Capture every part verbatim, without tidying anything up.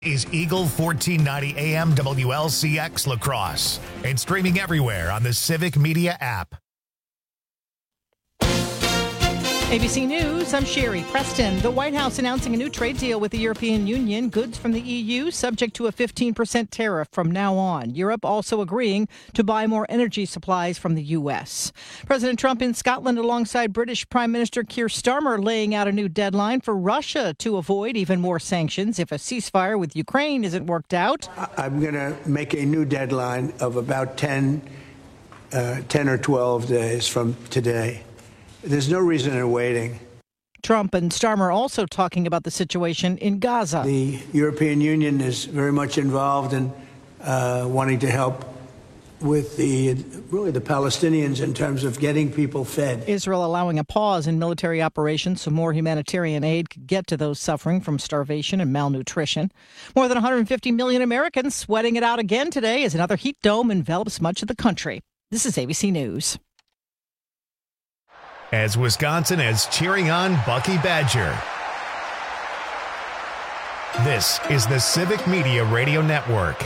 Is Eagle fourteen ninety A M W L C X La Crosse and streaming everywhere on the Civic Media app. A B C News, I'm Sherry Preston. The White House announcing a new trade deal with the European Union. Goods from the E U subject to a fifteen percent tariff from now on. Europe also agreeing to buy more energy supplies from the U S. President Trump in Scotland alongside British Prime Minister Keir Starmer laying out a new deadline for Russia to avoid even more sanctions if a ceasefire with Ukraine isn't worked out. I'm going to make a new deadline of about ten, uh, ten or twelve days from today. There's no reason in waiting. Trump and Starmer also talking about the situation in Gaza. The European Union is very much involved in uh, wanting to help with the really the Palestinians in terms of getting people fed. Israel allowing a pause in military operations so more humanitarian aid could get to those suffering from starvation and malnutrition. More than one hundred fifty million Americans sweating it out again today as another heat dome envelops much of the country. This is A B C News. As Wisconsin is cheering on Bucky Badger. This is the Civic Media Radio Network.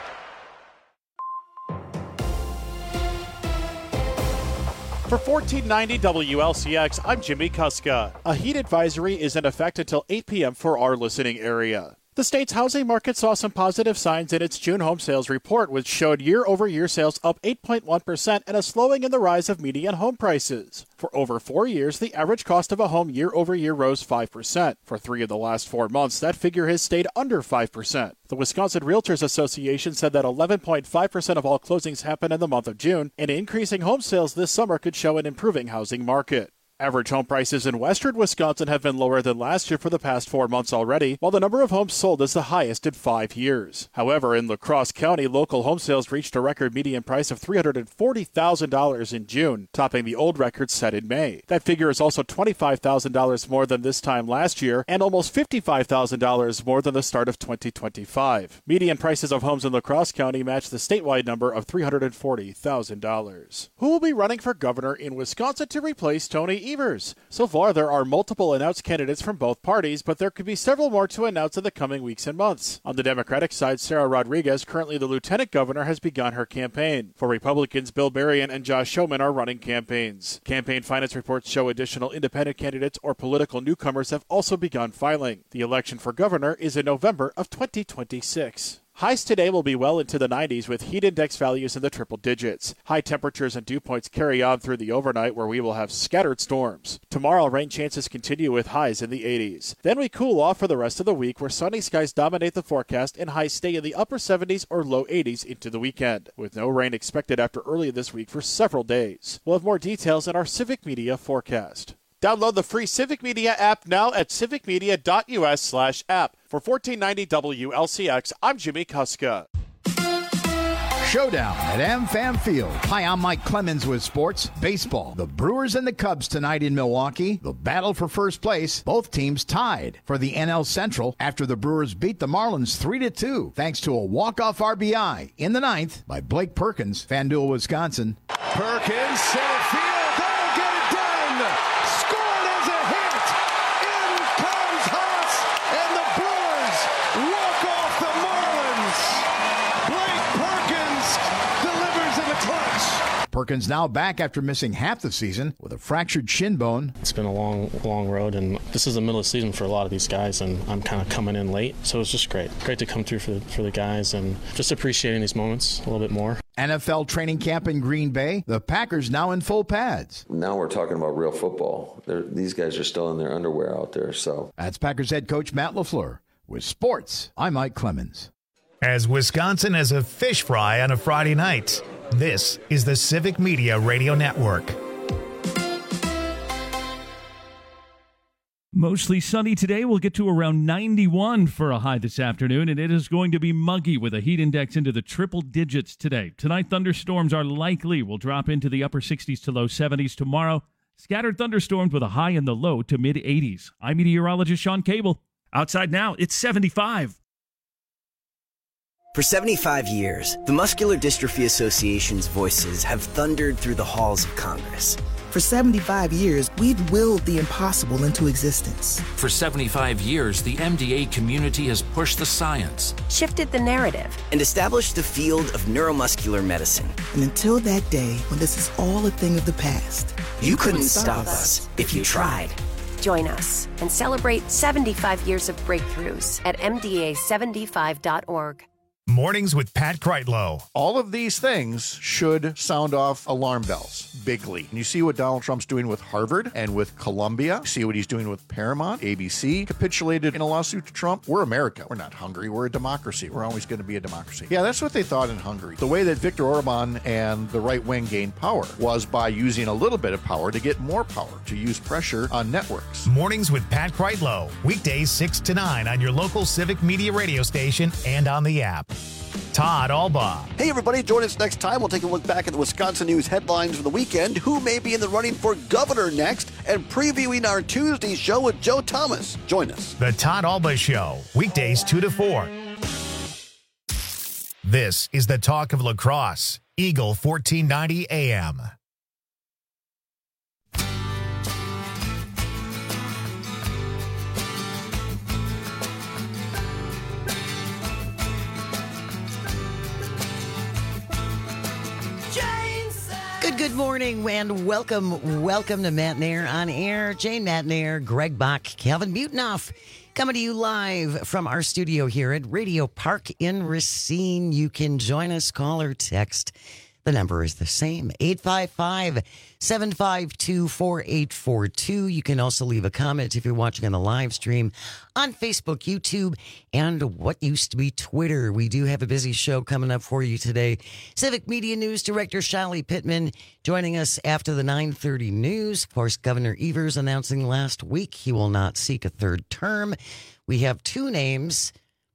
For fourteen ninety W L C X, I'm Jimmy Kuska. A heat advisory is in effect until eight p.m. for our listening area. The state's housing market saw some positive signs in its June home sales report, which showed year-over-year sales up eight point one percent and a slowing in the rise of median home prices. For over four years, the average cost of a home year-over-year rose five percent. For three of the last four months, that figure has stayed under five percent. The Wisconsin Realtors Association said that eleven point five percent of all closings happened in the month of June, and increasing home sales this summer could show an improving housing market. Average home prices in western Wisconsin have been lower than last year for the past four months already, while the number of homes sold is the highest in five years. However, in La Crosse County, local home sales reached a record median price of three hundred forty thousand dollars in June, topping the old record set in May. That figure is also twenty-five thousand dollars more than this time last year and almost fifty-five thousand dollars more than the start of twenty twenty-five. Median prices of homes in La Crosse County match the statewide number of three hundred forty thousand dollars. Who will be running for governor in Wisconsin to replace Tony Evers? So far, there are multiple announced candidates from both parties, but there could be several more to announce in the coming weeks and months. On the Democratic side, Sarah Rodriguez, currently the lieutenant governor, has begun her campaign. For Republicans, Bill Berrien and Josh Showman are running campaigns. Campaign finance reports show additional independent candidates or political newcomers have also begun filing. The election for governor is in November of twenty twenty-six. Highs today will be well into the nineties with heat index values in the triple digits. High temperatures and dew points carry on through the overnight where we will have scattered storms. Tomorrow, rain chances continue with highs in the eighties. Then we cool off for the rest of the week where sunny skies dominate the forecast and highs stay in the upper seventies or low eighties into the weekend, with no rain expected after early this week for several days. We'll have more details in our Civic Media forecast. Download the free Civic Media app now at civicmedia.us slash app. For fourteen ninety W L C X, I'm Jimmy Kuska. Showdown at AmFam Field. Hi, I'm Mike Clemens with sports. Baseball. The Brewers and the Cubs tonight in Milwaukee. The battle for first place. Both teams tied for the N L Central after the Brewers beat the Marlins three to two thanks to a walk-off R B I in the ninth by Blake Perkins, FanDuel, Wisconsin. Perkins, center field. They'll get it done. Scored as a hit. In comes Haas, and the Brewers walk off the Marlins. Blake Perkins delivers in the clutch. Perkins now back after missing half the season with a fractured shin bone. It's been a long, long road, and this is the middle of the season for a lot of these guys, and I'm kind of coming in late, so it's just great. Great to come through for the, for the guys, and just appreciating these moments a little bit more. N F L training camp in Green Bay. The Packers now in full pads. Now we're talking about real football. They're, these guys are still in their underwear out there. So that's Packers head coach Matt LaFleur. With sports, I'm Mike Clemens. As Wisconsin has a fish fry on a Friday night, this is the Civic Media Radio Network. Mostly sunny today. We'll get to around ninety-one for a high this afternoon, and it is going to be muggy with a heat index into the triple digits today. Tonight, thunderstorms are likely. We'll drop into the upper sixties to low seventies tomorrow. Scattered thunderstorms with a high in the low to mid eighties. I'm meteorologist Sean Cable. Outside now, it's seventy-five. For seventy-five years, the Muscular Dystrophy Association's voices have thundered through the halls of Congress, For seventy-five years, we've willed the impossible into existence. For seventy-five years, the M D A community has pushed the science, shifted the narrative, and established the field of neuromuscular medicine. And until that day when this is all a thing of the past, you, you couldn't, couldn't stop us if you tried. Join us and celebrate seventy-five years of breakthroughs at M D A seventy-five dot org. Mornings with Pat Kreitlow. All of these things should sound off alarm bells bigly. And you see what Donald Trump's doing with Harvard and with Columbia. You see what he's doing with Paramount. A B C capitulated in a lawsuit to Trump. We're America. We're not Hungary. We're a democracy. We're always going to be a democracy. Yeah, that's what they thought in Hungary. The way that Viktor Orban and the right wing gained power was by using a little bit of power to get more power, to use pressure on networks. Mornings with Pat Kreitlow. Weekdays six to nine on your local Civic Media radio station and on the app. Todd Albaugh. Hey, everybody. Join us next time. We'll take a look back at the Wisconsin news headlines for the weekend, who may be in the running for governor next, and previewing our Tuesday show with Joe Thomas. Join us. The Todd Albaugh Show, weekdays two to four. This is the talk of lacrosse. Eagle fourteen ninety A M. Good, good morning and welcome, welcome to Matt Nair on Air. Jane Matt Nair, Greg Bach, Calvin Butenoff, coming to you live from our studio here at Radio Park in Racine. You can join us, call or text. The number is the same, eight five five, seven five two, four eight four two. You can also leave a comment if you're watching on the live stream on Facebook, YouTube, and what used to be Twitter. We do have a busy show coming up for you today. Civic Media News Director Shally Pittman joining us after the nine thirty news. Of course, Governor Evers announcing last week he will not seek a third term. We have two names.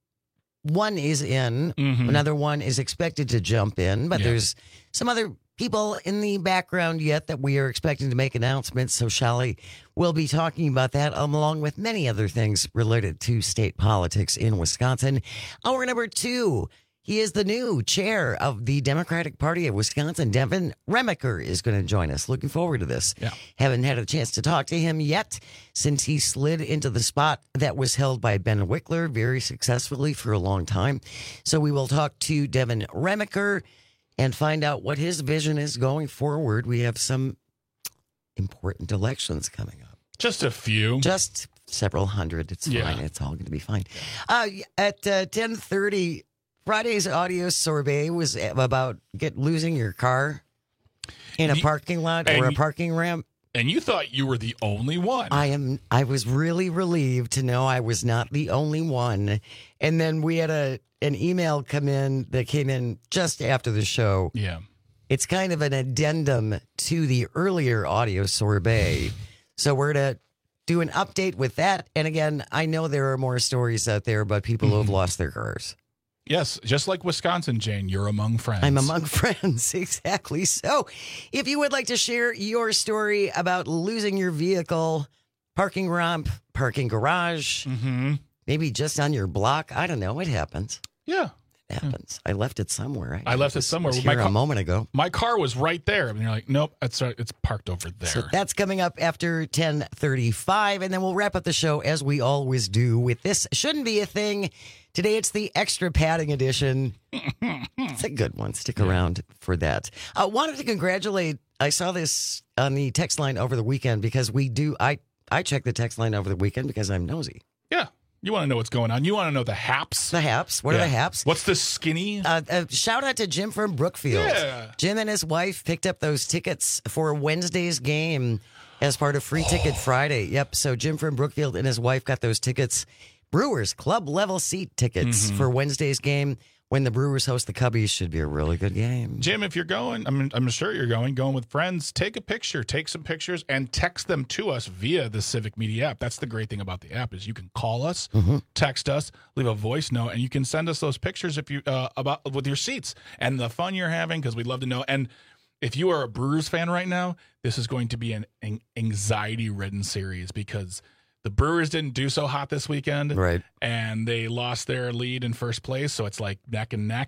One is in, mm-hmm. Another one is expected to jump in, but yeah. There's some other people in the background yet that we are expecting to make announcements. So Shally will be talking about that along with many other things related to state politics in Wisconsin. Hour number two. He is the new chair of the Democratic Party of Wisconsin. Devin Remaker is going to join us. Looking forward to this. Yeah. Haven't had a chance to talk to him yet since he slid into the spot that was held by Ben Wickler very successfully for a long time. So we will talk to Devin Remaker and find out what his vision is going forward. We have some important elections coming up. Just a few. Just several hundred. It's yeah. fine. It's all going to be fine. Uh, at uh, ten thirty... Friday's audio sorbet was about get losing your car in a you, parking lot or a parking ramp. And you thought you were the only one. I am. I was really relieved to know I was not the only one. And then we had a an email come in that came in just after the show. Yeah. It's kind of an addendum to the earlier audio sorbet. So we're going to do an update with that. And again, I know there are more stories out there about people who have lost their cars. Yes, just like Wisconsin, Jane, you're among friends. I'm among friends, exactly. So if you would like to share your story about losing your vehicle, parking ramp, parking garage, mm-hmm. maybe just on your block, I don't know, it happens. Yeah. It happens. I left it somewhere. I, I left it was, somewhere. Was my here car, a moment ago. My car was right there. And you're like, nope, it's, it's parked over there. So that's coming up after ten thirty-five. And then we'll wrap up the show as we always do with This Shouldn't Be a Thing. Today it's the extra padding edition. It's a good one. Stick around for that. I uh, wanted to congratulate. I saw this on the text line over the weekend because we do. I, I check the text line over the weekend because I'm nosy. Yeah. You want to know what's going on. You want to know the haps. The haps. What yeah. are the haps? What's the skinny? Uh, uh, shout out to Jim from Brookfield. Yeah. Jim and his wife picked up those tickets for Wednesday's game as part of Free Ticket oh. Friday. Yep. So Jim from Brookfield and his wife got those tickets. Brewers club level seat tickets mm-hmm. for Wednesday's game when the Brewers host the Cubbies. Should be a really good game. Jim, if you're going, I'm, I'm sure you're going, going with friends, take a picture, take some pictures, and text them to us via the Civic Media app. That's the great thing about the app is you can call us, mm-hmm. text us, leave a voice note, and you can send us those pictures if you uh, about with your seats and the fun you're having because we'd love to know. And if you are a Brewers fan right now, this is going to be an, an anxiety-ridden series because the Brewers didn't do so hot this weekend, right? And they lost their lead in first place, so it's like neck and neck.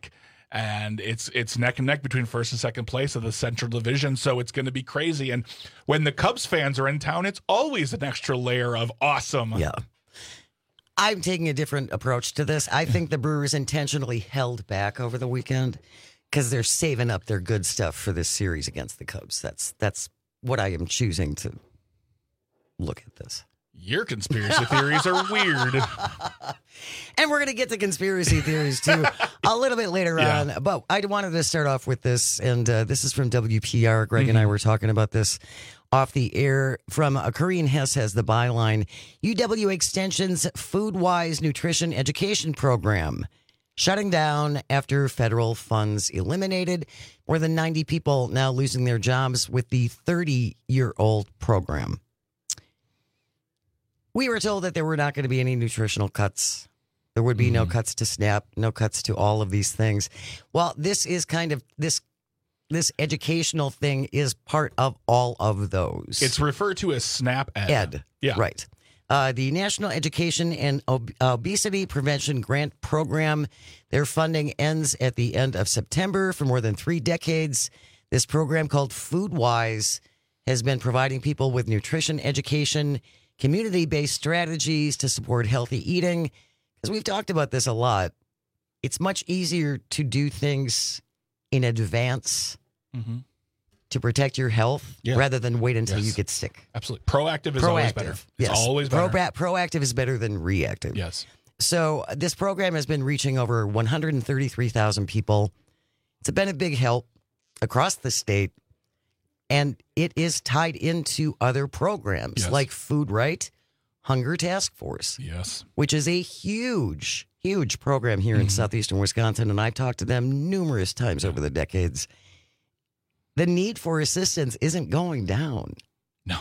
and it's it's neck and neck between first and second place of the Central Division, so it's going to be crazy. And when the Cubs fans are in town, it's always an extra layer of awesome. Yeah. I'm taking a different approach to this. I think the Brewers intentionally held back over the weekend because they're saving up their good stuff for this series against the Cubs. That's that's what I am choosing to look at this. Your conspiracy theories are weird. And we're going to get to conspiracy theories, too, a little bit later Yeah. on. But I wanted to start off with this, and uh, this is from W P R. Greg mm-hmm. and I were talking about this off the air. From uh, Corinne Hess has the byline, U W Extension's FoodWise Nutrition Education Program shutting down after federal funds eliminated. More than ninety people now losing their jobs with the thirty-year-old program. We were told that there were not going to be any nutritional cuts. There would be mm-hmm. no cuts to SNAP, no cuts to all of these things. Well, this is kind of, this this educational thing is part of all of those. It's referred to as SNAP Ed. Ed, yeah. Right. Uh, the National Education and Ob- Obesity Prevention Grant Program, their funding ends at the end of September. For more than three decades, this program called FoodWise has been providing people with nutrition education, community-based strategies to support healthy eating. Because we've talked about this a lot. It's much easier to do things in advance mm-hmm. to protect your health yeah. rather than wait until yes. you get sick. Absolutely. Proactive is proactive. always better. It's yes. always better. Pro- proactive is better than reactive. Yes. So uh, this program has been reaching over one hundred thirty-three thousand people. It's been a big help across the state. And it is tied into other programs yes. like Food Right, Hunger Task Force. Yes. Which is a huge, huge program here mm-hmm. in southeastern Wisconsin. And I've talked to them numerous times over the decades. The need for assistance isn't going down. No.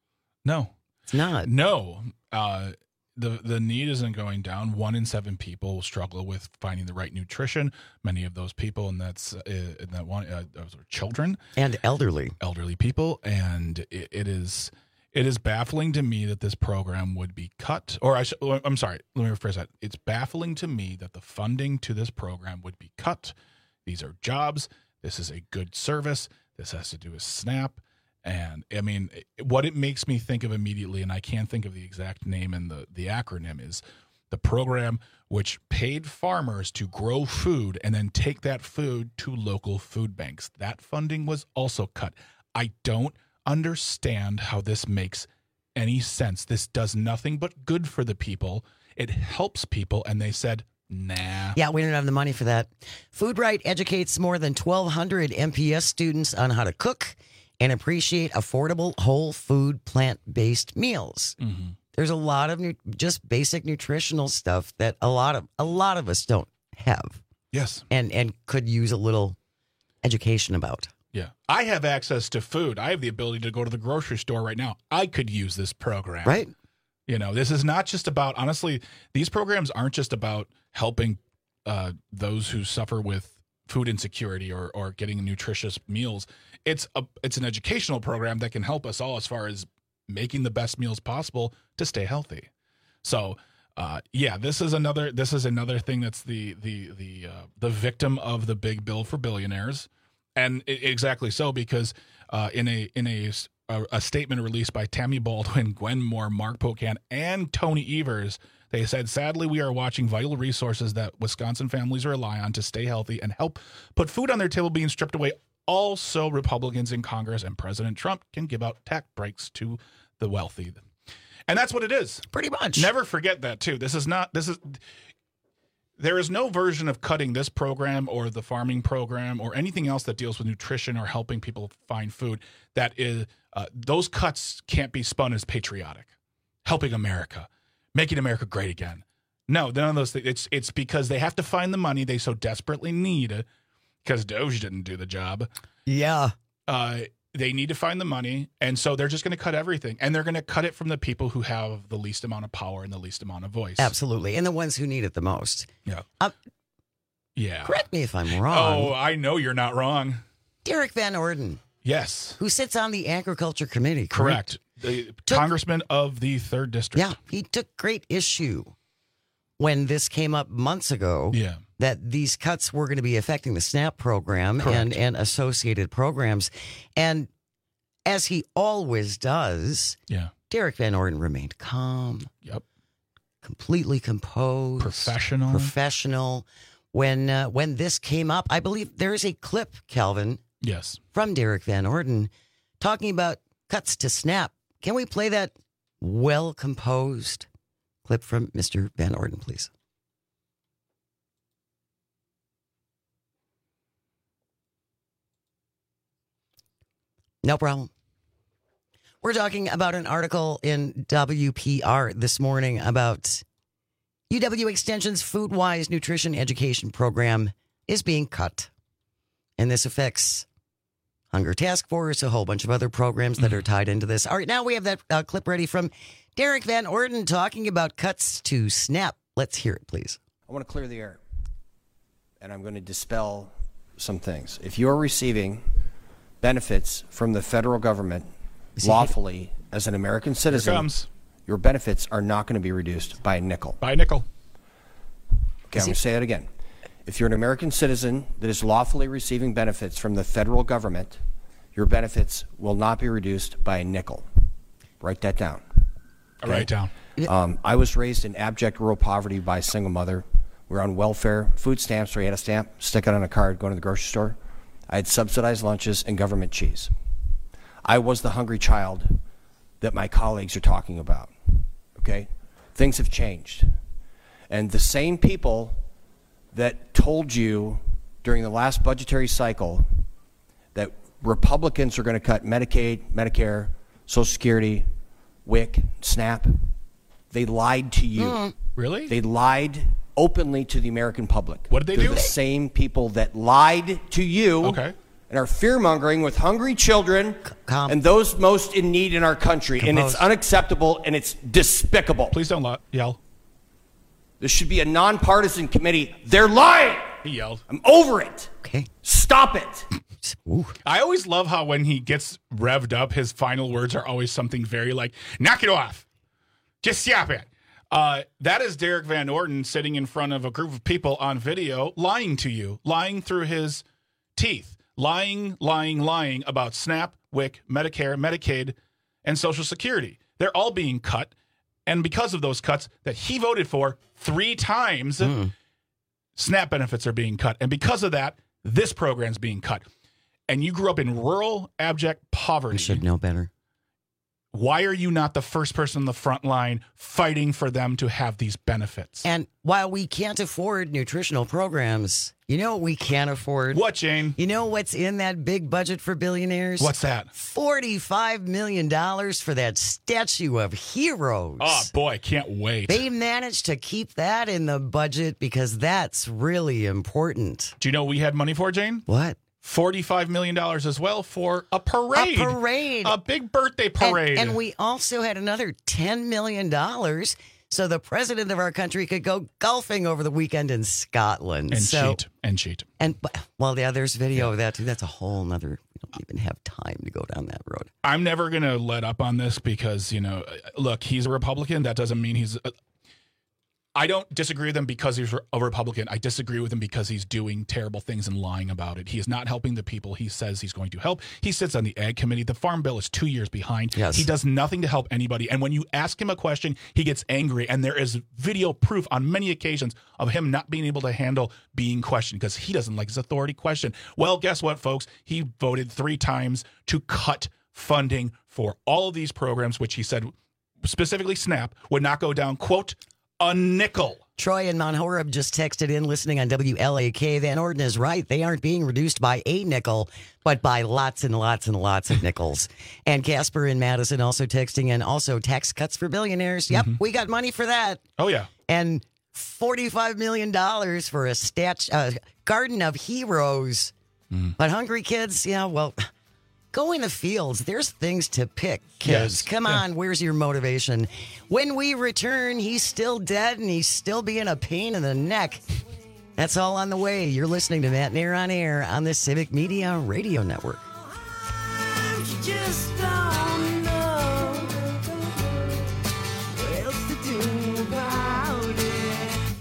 No. It's not. No. Uh, the the need isn't going down. One in seven people struggle with finding the right nutrition. Many of those people, and that's uh, in that one, uh, those are children and elderly, elderly people, and it, it is it is baffling to me that this program would be cut. Or I should, I'm sorry, let me rephrase that. It's baffling to me that the funding to this program would be cut. These are jobs. This is a good service. This has to do with SNAP. And I mean, what it makes me think of immediately, and I can't think of the exact name and the, the acronym, is the program which paid farmers to grow food and then take that food to local food banks. That funding was also cut. I don't understand how this makes any sense. This does nothing but good for the people. It helps people, and they said, nah. Yeah, we don't have the money for that. Food Right educates more than twelve hundred M P S students on how to cook and appreciate affordable, whole food, plant-based meals. Mm-hmm. There's a lot of nu- just basic nutritional stuff that a lot of a lot of us don't have. Yes, and and could use a little education about. Yeah, I have access to food. I have the ability to go to the grocery store right now. I could use this program. Right. You know, this is not just about, honestly, these programs aren't just about helping uh, those who suffer with food insecurity or, or getting nutritious meals. It's a it's an educational program that can help us all as far as making the best meals possible to stay healthy. So, uh, yeah, this is another this is another thing that's the the the uh, the victim of the big bill for billionaires, and it, exactly so, because uh, in a in a a, a statement released by Tammy Baldwin, Gwen Moore, Mark Pocan, and Tony Evers, they said, sadly, we are watching vital resources that Wisconsin families rely on to stay healthy and help put food on their table being stripped away. Also, Republicans in Congress and President Trump can give out tax breaks to the wealthy. And that's what it is. Pretty much. Never forget that, too. This is not, this is, there is no version of cutting this program or the farming program or anything else that deals with nutrition or helping people find food that is, uh, those cuts can't be spun as patriotic, helping America, making America great again. No, none of those things. It's, it's because they have to find the money they so desperately need, because Doge didn't do the job. Yeah. Uh, they need to find the money, and so they're just going to cut everything. And they're going to cut it from the people who have the least amount of power and the least amount of voice. Absolutely. And the ones who need it the most. Yeah. Uh, yeah. Correct me if I'm wrong. Oh, I know you're not wrong. Derek Van Orden. Yes. Who sits on the Agriculture Committee. Correct. correct. The took, congressman of the third district. Yeah. He took great issue when this came up months ago. Yeah. That these cuts were going to be affecting the SNAP program and, and associated programs. And as he always does, yeah. Derek Van Orden remained calm. Yep. Completely composed. Professional. Professional. When uh, when this came up, I believe there is a clip, Calvin. Yes. From Derek Van Orden talking about cuts to SNAP. Can we play that well-composed clip from Mister Van Orden, please? No problem. We're talking about an article in W P R this morning about U W Extension's FoodWise Nutrition Education Program is being cut. And this affects Hunger Task Force, a whole bunch of other programs that are tied into this. All right, now we have that uh, clip ready from Derek Van Orden talking about cuts to SNAP. Let's hear it, please. I want to clear the air, and I'm going to dispel some things. If you are receiving benefits from the federal government lawfully as an American citizen, your benefits are not going to be reduced by a nickel. By a nickel. Okay, I'm going to say that again. If you're an American citizen that is lawfully receiving benefits from the federal government, your benefits will not be reduced by a nickel. Write that down. Okay? Write it down. Um, I was raised in abject rural poverty by a single mother. We were on welfare, food stamps, where you had a stamp, stick it on a card, go to the grocery store. I had subsidized lunches and government cheese. I was the hungry child that my colleagues are talking about, okay? Things have changed. And the same people that told you during the last budgetary cycle that Republicans are going to cut Medicaid, Medicare, Social Security, W I C, SNAP, they lied to you. Mm. Really? They lied openly to the American public. What did they They're do? The same people that lied to you okay. and are fear-mongering with hungry children Com- and those most in need in our country. Compose. And it's unacceptable and it's despicable. Please don't lo- yell. This should be a nonpartisan committee. They're lying. He yelled. I'm over it. Okay. Stop it. Ooh. I always love how when he gets revved up, his final words are always something very like, knock it off. Just stop it. Uh, that is Derek Van Orden sitting in front of a group of people on video lying to you, lying through his teeth, lying, lying, lying about SNAP, W I C, Medicare, Medicaid, and Social Security. They're all being cut. And because of those cuts that he voted for three times, mm. SNAP benefits are being cut. And because of that, this program's being cut. And you grew up in rural, abject poverty. You should know better. Why are you not the first person on the front line fighting for them to have these benefits? And while we can't afford nutritional programs, you know what we can't afford? What, Jane? You know what's in that big budget for billionaires? What's that? forty-five million dollars for that statue of heroes. Oh, boy, can't wait. They managed to keep that in the budget because that's really important. Do you know what we had money for, Jane? What? forty-five million dollars as well for a parade. A parade. A big birthday parade. And, and we also had another ten million dollars so the president of our country could go golfing over the weekend in Scotland. And so, cheat. And cheat. And, well, yeah, there's video yeah. of that, too. That's a whole nother, we don't even have time to go down that road. I'm never going to let up on this because, you know, look, he's a Republican. That doesn't mean he's... A, I don't disagree with him because he's a Republican. I disagree with him because he's doing terrible things and lying about it. He is not helping the people he says he's going to help. He sits on the Ag Committee. The Farm Bill is two years behind. Yes. He does nothing to help anybody. And when you ask him a question, he gets angry. And there is video proof on many occasions of him not being able to handle being questioned because he doesn't like his authority questioned. Well, guess what, folks? He voted three times to cut funding for all of these programs, which he said, specifically SNAP, would not go down, quote, a nickel. Troy and Mount Horeb just texted in listening on W L A K. Van Orden is right. They aren't being reduced by a nickel, but by lots and lots and lots of nickels. And Casper in Madison also texting in also tax cuts for billionaires. Yep, mm-hmm. we got money for that. Oh, yeah. And forty-five million dollars for a stat- uh, Garden of Heroes. Mm. But hungry kids, yeah, well... Go in the fields. There's things to pick, kids. Yes. Come on, yeah. Where's your motivation? When we return, he's still dead and he's still being a pain in the neck. That's all on the way. You're listening to Matt Nair on Air on the Civic Media Radio Network. Just don't know what else to do about it.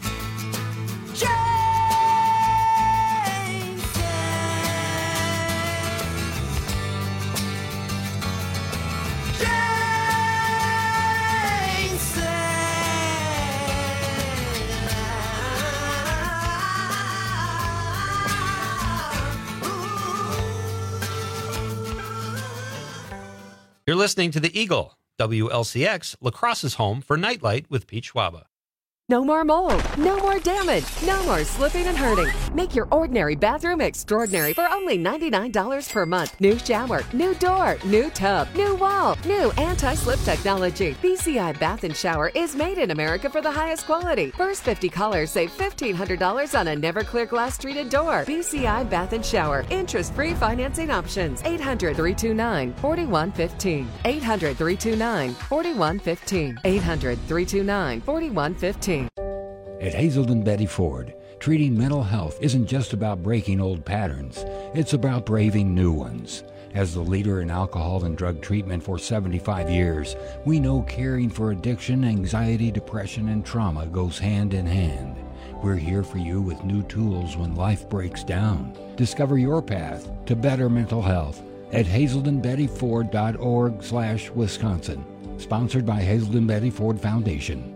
You're listening to The Eagle, W L C X, La Crosse's home for Nightlight with Pete Schwaba. No more mold, no more damage, no more slipping and hurting. Make your ordinary bathroom extraordinary for only ninety-nine dollars per month. New shower, new door, new tub, new wall, new anti-slip technology. B C I Bath and Shower is made in America for the highest quality. First fifty callers save fifteen hundred dollars on a never clear glass treated door. B C I Bath and Shower. Interest-free financing options. eight hundred, three two nine, four one one five. eight hundred, three two nine, four one one five. eight hundred, three two nine, four one one five. At Hazelden Betty Ford, treating mental health isn't just about breaking old patterns. It's about braving new ones. As the leader in alcohol and drug treatment for seventy-five years, we know caring for addiction, anxiety, depression, and trauma goes hand in hand. We're here for you with new tools when life breaks down. Discover your path to better mental health at hazelden betty ford dot org slash Wisconsin. Sponsored by Hazelden Betty Ford Foundation.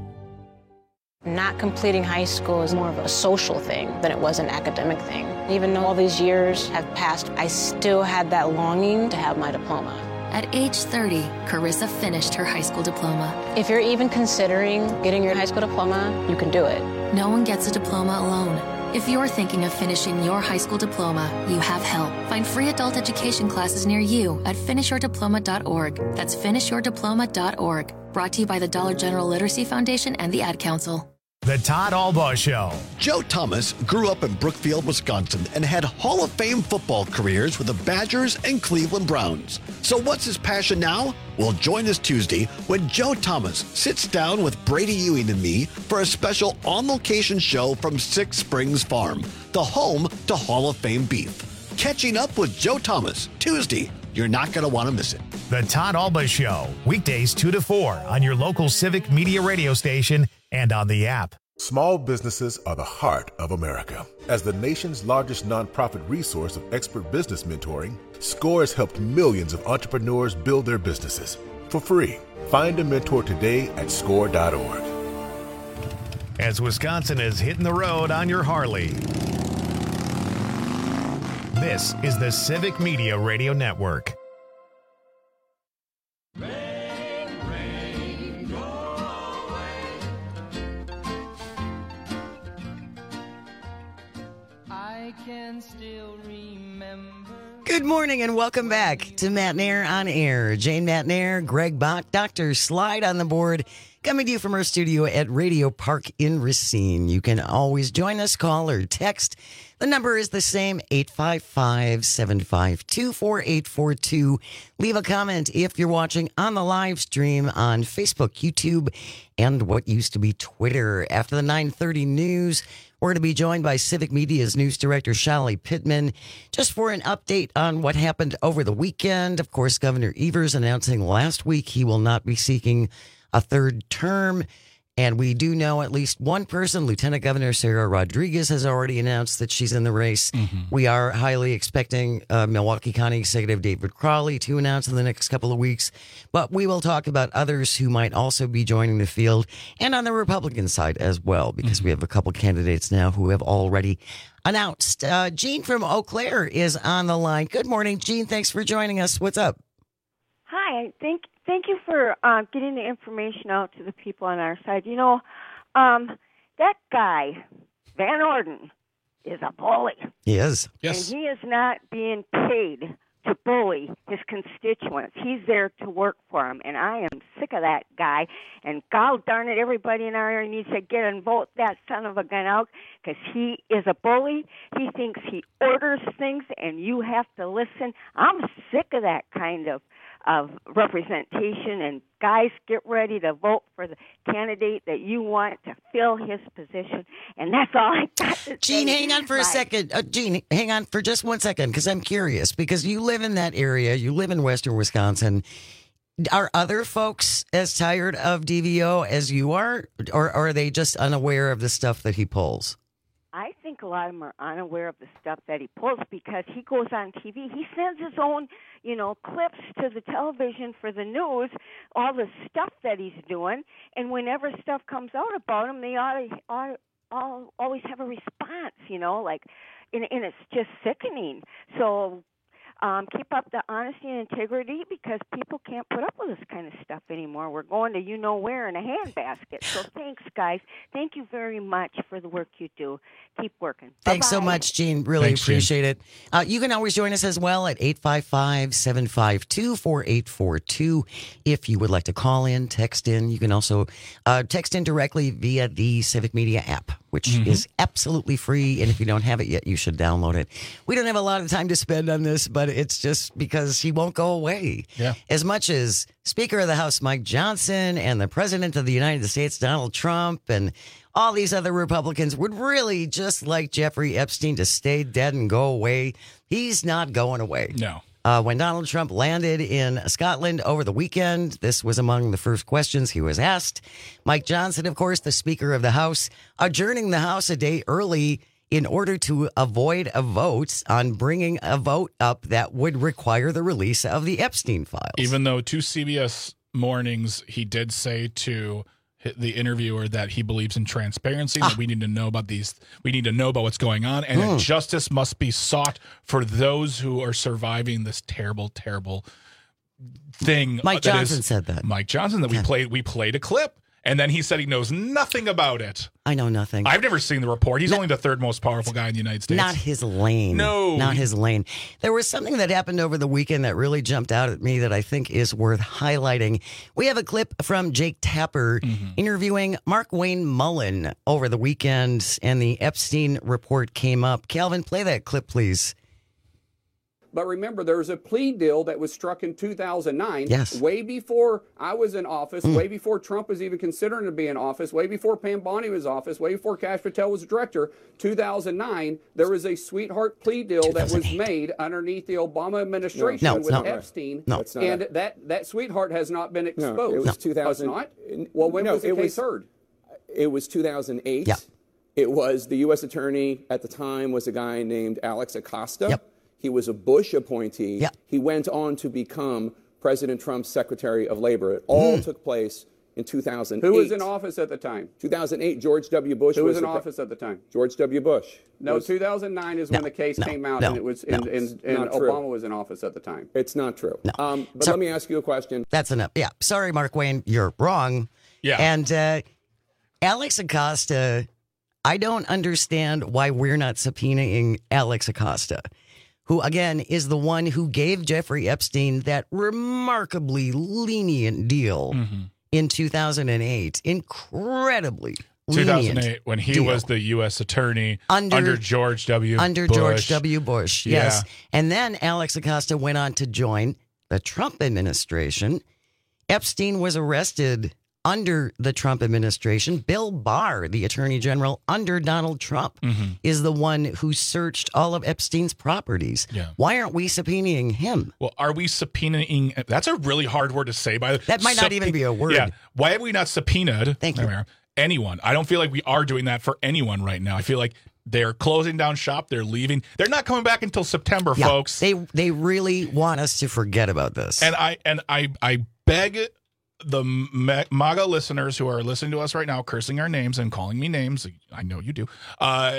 Not completing high school is more of a social thing than it was an academic thing. Even though all these years have passed, I still had that longing to have my diploma. At age thirty, Carissa finished her high school diploma. If you're even considering getting your high school diploma, you can do it. No one gets a diploma alone. If you're thinking of finishing your high school diploma, you have help. Find free adult education classes near you at finish your diploma dot org. That's finish your diploma dot org. Brought to you by the Dollar General Literacy Foundation and the Ad Council. The Todd Albaugh Show. Joe Thomas grew up in Brookfield, Wisconsin, and had Hall of Fame football careers with the Badgers and Cleveland Browns. So what's his passion now? Well, join us Tuesday when Joe Thomas sits down with Brady Ewing and me for a special on-location show from Six Springs Farm, the home to Hall of Fame beef. Catching up with Joe Thomas, Tuesday. You're not going to want to miss it. The Todd Albaugh Show, weekdays two to four on your local Civic Media radio station and on the app. Small businesses are the heart of America. As the nation's largest nonprofit resource of expert business mentoring, SCORE has helped millions of entrepreneurs build their businesses for free. Find a mentor today at score dot org. As Wisconsin is hitting the road on your Harley. This is the Civic Media Radio Network. Good morning and welcome back to Matt Nair on Air. Jane Matt Nair, Greg Bach, Doctor Slide on the board, coming to you from our studio at Radio Park in Racine. You can always join us, call or text. The number is the same, eight five five, seven five two, four eight four two. Leave a comment if you're watching on the live stream on Facebook, YouTube, and what used to be Twitter. After the nine thirty news, we're going to be joined by Civic Media's news director, Shelly Pittman, just for an update on what happened over the weekend. Of course, Governor Evers announcing last week he will not be seeking a third term. And we do know at least one person, Lieutenant Governor Sarah Rodriguez, has already announced that she's in the race. Mm-hmm. We are highly expecting uh, Milwaukee County Executive David Crowley to announce in the next couple of weeks. But we will talk about others who might also be joining the field, and on the Republican side as well, because mm-hmm. we have a couple candidates now who have already announced. Uh, Jean from Eau Claire is on the line. Good morning, Jean. Thanks for joining us. What's up? Hi. Thank Thank you for uh, getting the information out to the people on our side. You know, um, that guy, Van Orden, is a bully. He is. Yes. And he is not being paid to bully his constituents. He's there to work for them, and I am sick of that guy. And God darn it, everybody in our area needs to get and vote that son of a gun out, because he is a bully. He thinks he orders things, and you have to listen. I'm sick of that kind of of representation, and guys, get ready to vote for the candidate that you want to fill his position, and that's all I got to Jean, say. hang on for Bye. a second. Uh, Jean, hang on for just one second, because I'm curious, because you live in that area, you live in western Wisconsin. Are other folks as tired of D V O as you are, or, or are they just unaware of the stuff that he pulls? I think a lot of them are unaware of the stuff that he pulls, because he goes on T V. He sends his own, you know, clips to the television for the news, all the stuff that he's doing. And whenever stuff comes out about him, they ought to, ought, ought, always have a response, you know, like, and, and it's just sickening. So Um, keep up the honesty and integrity because people can't put up with this kind of stuff anymore. We're going to you know where in a handbasket. So thanks, guys. Thank you very much for the work you do. Keep working. Thanks Bye-bye. so much, Gene. Really Thanks, appreciate it. Uh, you can always join us as well at eight five five, seven five two, four eight four two. If you would like to call in, text in. You can also uh, text in directly via the Civic Media app, which Mhm. is absolutely free. And if you don't have it yet, you should download it. We don't have a lot of time to spend on this, but it's just because he won't go away. Yeah. As much as Speaker of the House Mike Johnson and the President of the United States Donald Trump and all these other Republicans would really just like Jeffrey Epstein to stay dead and go away, he's not going away. No. Uh, when Donald Trump landed in Scotland over the weekend, this was among the first questions he was asked. Mike Johnson, of course, the Speaker of the House, adjourning the House a day early in order to avoid a vote on bringing a vote up that would require the release of the Epstein files. Even though to C B S Mornings, he did say to the interviewer that he believes in transparency, Ah. that we need to know about these, we need to know about what's going on, and Hmm. that justice must be sought for those who are surviving this terrible, terrible thing. Mike that Johnson is- said that. Mike Johnson, that we played, we played a clip, and then he said he knows nothing about it. I know nothing. I've never seen the report. He's only the third most powerful guy in the United States. Not his lane. No. Not his lane. There was something that happened over the weekend that really jumped out at me that I think is worth highlighting. We have a clip from Jake Tapper Mm-hmm. interviewing Mark Wayne Mullen over the weekend, and the Epstein report came up. Calvin, play that clip, please. But remember, there was a plea deal that was struck in two thousand nine, Yes. way before I was in office, Mm. way before Trump was even considering to be in office, way before Pam Bondi was in office, way before Kash Patel was director. two thousand nine, there was a sweetheart plea deal that was made underneath the Obama administration No, it's with not. Epstein, No. It's not. and that, that sweetheart has not been No, exposed. it was two thousand. Oh, it's not? Well, when no, was the it case was heard? It was two thousand eight. Yeah. It was the U S attorney at the time was a guy named Alex Acosta. Yep. He was a Bush appointee. Yep. He went on to become President Trump's Secretary of Labor. It all Mm. took place in two thousand eight. Who was in office at the time? two thousand eight, George W. Bush Who was in the pre- office at the time? George W. Bush. No, was- two thousand nine is No, when the case no, came out, no, and it was, no. and, and, and Not true. Obama was in office at the time. It's not true. No. Um, but So- let me ask you a question. That's enough. Yeah. Sorry, Mark Wayne, you're wrong. Yeah. And uh, Alex Acosta, I don't understand why we're not subpoenaing Alex Acosta, who, again, is the one who gave Jeffrey Epstein that remarkably lenient deal Mm-hmm. in two thousand eight. Incredibly lenient. two thousand eight, when he deal. was the U S attorney Under- under, George W. Under Bush. George W. Bush, yes. Yeah. And then Alex Acosta went on to join the Trump administration. Epstein was arrested under the Trump administration. Bill Barr, the attorney general under Donald Trump, Mm-hmm. is the one who searched all of Epstein's properties. Yeah. Why aren't we subpoenaing him? Well, are we subpoenaing? That's a really hard word to say. By the That might not even be a word. Yeah. Why have we not subpoenaed? Thank you. Anyone? I don't feel like we are doing that for anyone right now. I feel like they're closing down shop. They're leaving. They're not coming back until September, Yeah, folks. They they really want us to forget about this. And I and I I beg the Ma- MAGA listeners who are listening to us right now, cursing our names and calling me names. I know you do. Uh,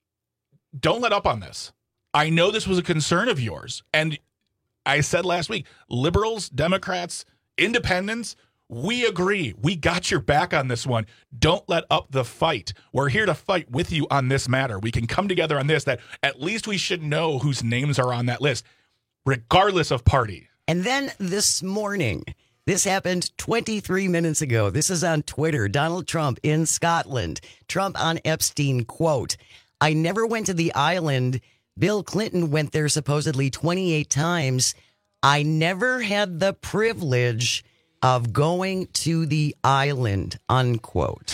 don't let up on this. I know this was a concern of yours, and I said last week, liberals, Democrats, independents, we agree. We got your back on this one. Don't let up the fight. We're here to fight with you on this matter. We can come together on this, that at least we should know whose names are on that list, regardless of party. And then this morning, this happened twenty-three minutes ago. This is on Twitter. Donald Trump in Scotland. Trump on Epstein, quote, I never went to the island. Bill Clinton went there supposedly twenty-eight times. I never had the privilege of going to the island, unquote.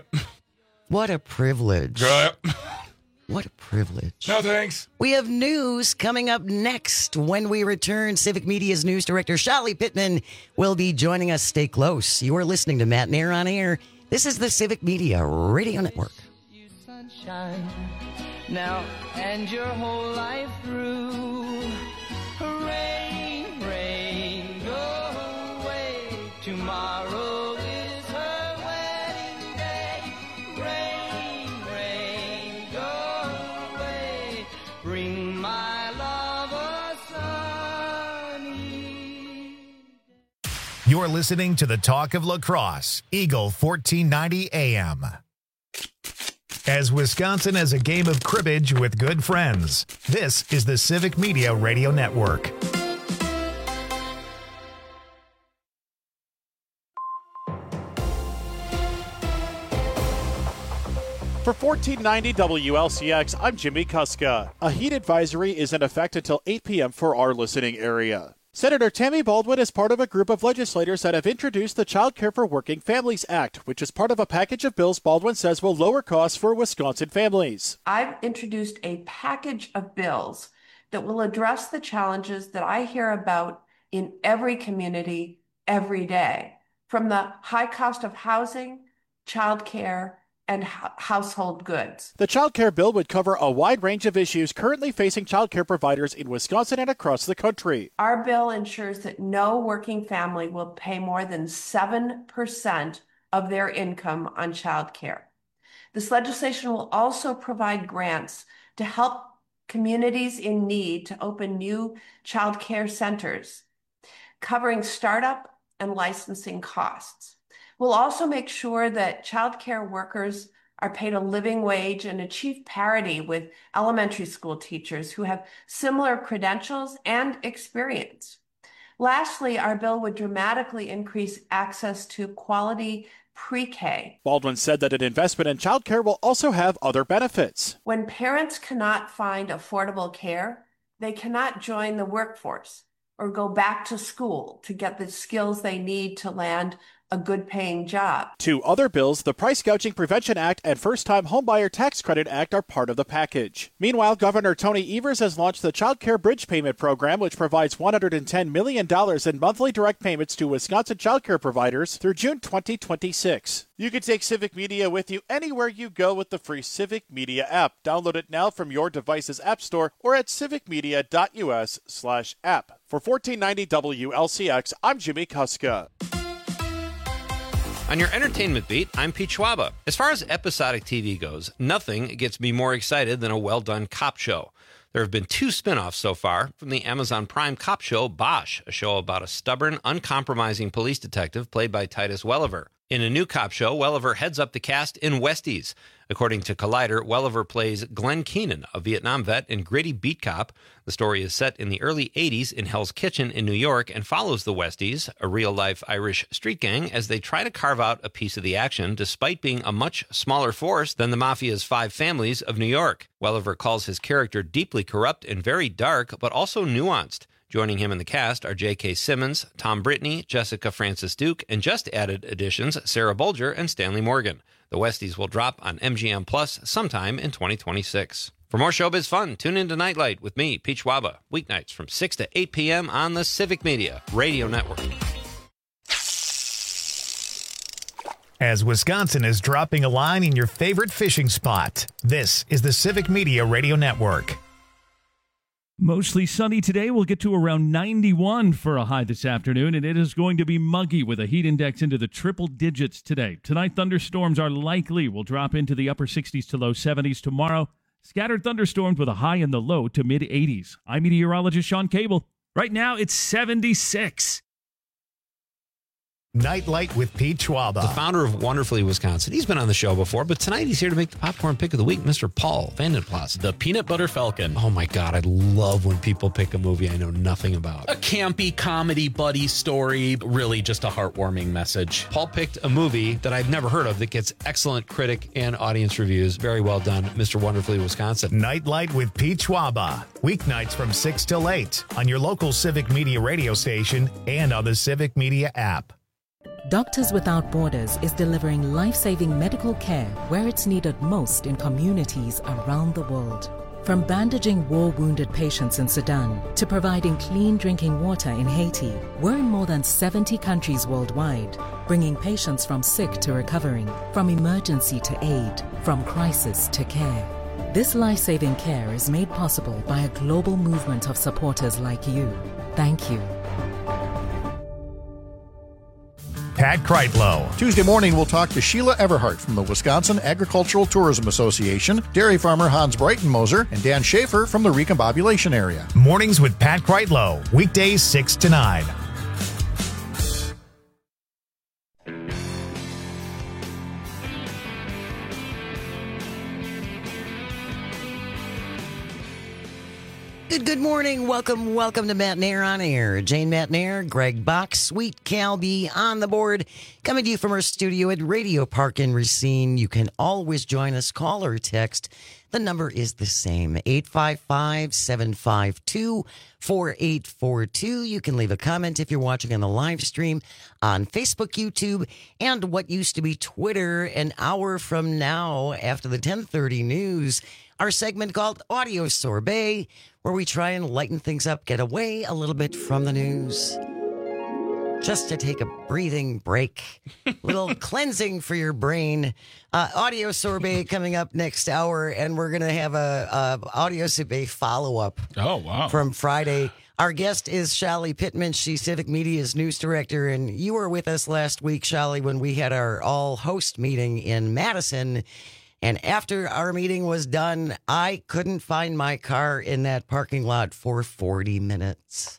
What a privilege. What a privilege. No, thanks. We have news coming up next. When we return, Civic Media's news director, Shali Pittman, will be joining us. Stay close. You are listening to Matt Nair on Air. This is the Civic Media Radio Network. Sunshine now and your whole life through. Rain, rain, go away. Tomorrow is her wedding day. Rain, rain, go away. Bring my love a sun. You're listening to the Talk of Lacrosse, Eagle fourteen ninety A M. As Wisconsin has a game of cribbage with good friends, this is the Civic Media Radio Network. For fourteen ninety W L C X, I'm Jimmy Kuska. A heat advisory is in effect until eight p.m. for our listening area. Senator Tammy Baldwin is part of a group of legislators that have introduced the Child Care for Working Families Act, which is part of a package of bills Baldwin says will lower costs for Wisconsin families. I've introduced a package of bills that will address the challenges that I hear about in every community every day, from the high cost of housing, child care, and ho- household goods. The child care bill would cover a wide range of issues currently facing child care providers in Wisconsin and across the country. Our bill ensures that no working family will pay more than seven percent of their income on child care. This legislation will also provide grants to help communities in need to open new child care centers, covering startup and licensing costs. We'll also make sure that child care workers are paid a living wage and achieve parity with elementary school teachers who have similar credentials and experience. Lastly, our bill would dramatically increase access to quality pre-K. Baldwin said that an investment in child care will also have other benefits. When parents cannot find affordable care, they cannot join the workforce or go back to school to get the skills they need to land a good paying job. Two other bills, the Price Gouging Prevention Act and First Time Homebuyer Tax Credit Act, are part of the package. Meanwhile, Governor Tony Evers has launched the Child Care Bridge Payment Program, which provides one hundred ten million dollars in monthly direct payments to Wisconsin child care providers through June twenty twenty-six. You can take Civic Media with you anywhere you go with the free Civic Media app. Download it now from your device's app store or at civicmedia.us slash app. For fourteen ninety W L C X, I'm Jimmy Kuska. On your entertainment beat, I'm Pete Schwaba. As far as episodic T V goes, nothing gets me more excited than a well-done cop show. There have been two spin-offs so far from the Amazon Prime cop show Bosch, a show about a stubborn, uncompromising police detective played by Titus Welliver. In a new cop show, Welliver heads up the cast in Westies. According to Collider, Welliver plays Glenn Keenan, a Vietnam vet and gritty beat cop. The story is set in the early eighties in Hell's Kitchen in New York and follows the Westies, a real-life Irish street gang, as they try to carve out a piece of the action despite being a much smaller force than the Mafia's five families of New York. Welliver calls his character deeply corrupt and very dark, but also nuanced. Joining him in the cast are J K. Simmons, Tom Brittney, Jessica Francis Duke, and just added additions Sarah Bolger and Stanley Morgan. The Westies will drop on M G M Plus sometime in twenty twenty-six. For more showbiz fun, tune in to Nightlight with me, Pete Schwaba, weeknights from six to eight p.m. on the Civic Media Radio Network. As Wisconsin is dropping a line in your favorite fishing spot, this is the Civic Media Radio Network. Mostly sunny today. We'll get to around ninety-one for a high this afternoon, and it is going to be muggy with a heat index into the triple digits today. Tonight, thunderstorms are likely. We'll drop into the upper sixties to low seventies tomorrow. Scattered thunderstorms with a high in the low to mid eighties. I'm meteorologist Sean Cable. Right now, it's seventy-six. Nightlight with Pete Schwaba, the founder of Wonderfully Wisconsin. He's been on the show before, but tonight he's here to make the popcorn pick of the week, Mister Paul Vandenplas. The Peanut Butter Falcon. Oh my God, I love when people pick a movie I know nothing about. A campy comedy buddy story, really just a heartwarming message. Paul picked a movie that I've never heard of that gets excellent critic and audience reviews. Very well done, Mister Wonderfully Wisconsin. Nightlight with Pete Schwaba, weeknights from six till eight on your local Civic Media radio station and on the Civic Media app. Doctors Without Borders is delivering life-saving medical care where it's needed most in communities around the world. From bandaging war-wounded patients in Sudan to providing clean drinking water in Haiti, we're in more than seventy countries worldwide, bringing patients from sick to recovering, from emergency to aid, from crisis to care. This life-saving care is made possible by a global movement of supporters like you. Thank you. Pat Kreitlow. Tuesday morning, we'll talk to Sheila Everhart from the Wisconsin Agricultural Tourism Association, dairy farmer Hans Breitenmoser, and Dan Schaefer from the Recombobulation area. Mornings with Pat Kreitlow, weekdays six to nine. Good, good morning. Welcome, welcome to Matt Nair on Air. Jane Matt Nair, Greg Bach, Sweet Cal B on the board. Coming to you from our studio at Radio Park in Racine. You can always join us, call or text. The number is the same, eight five five, seven five two, four eight four two. You can leave a comment if you're watching on the live stream on Facebook, YouTube, and what used to be Twitter. An hour from now, after the ten thirty news, our segment called Audio Sorbet, where we try and lighten things up, get away a little bit from the news. Just to take a breathing break, little cleansing for your brain. Uh, audio Sorbet coming up next hour, and we're going to have a, a Audio Sorbet follow-up. Oh, wow. From Friday. Our guest is Shally Pittman. She's Civic Media's news director, and you were with us last week, Shally, when we had our all-host meeting in Madison. And after our meeting was done, I couldn't find my car in that parking lot for forty minutes.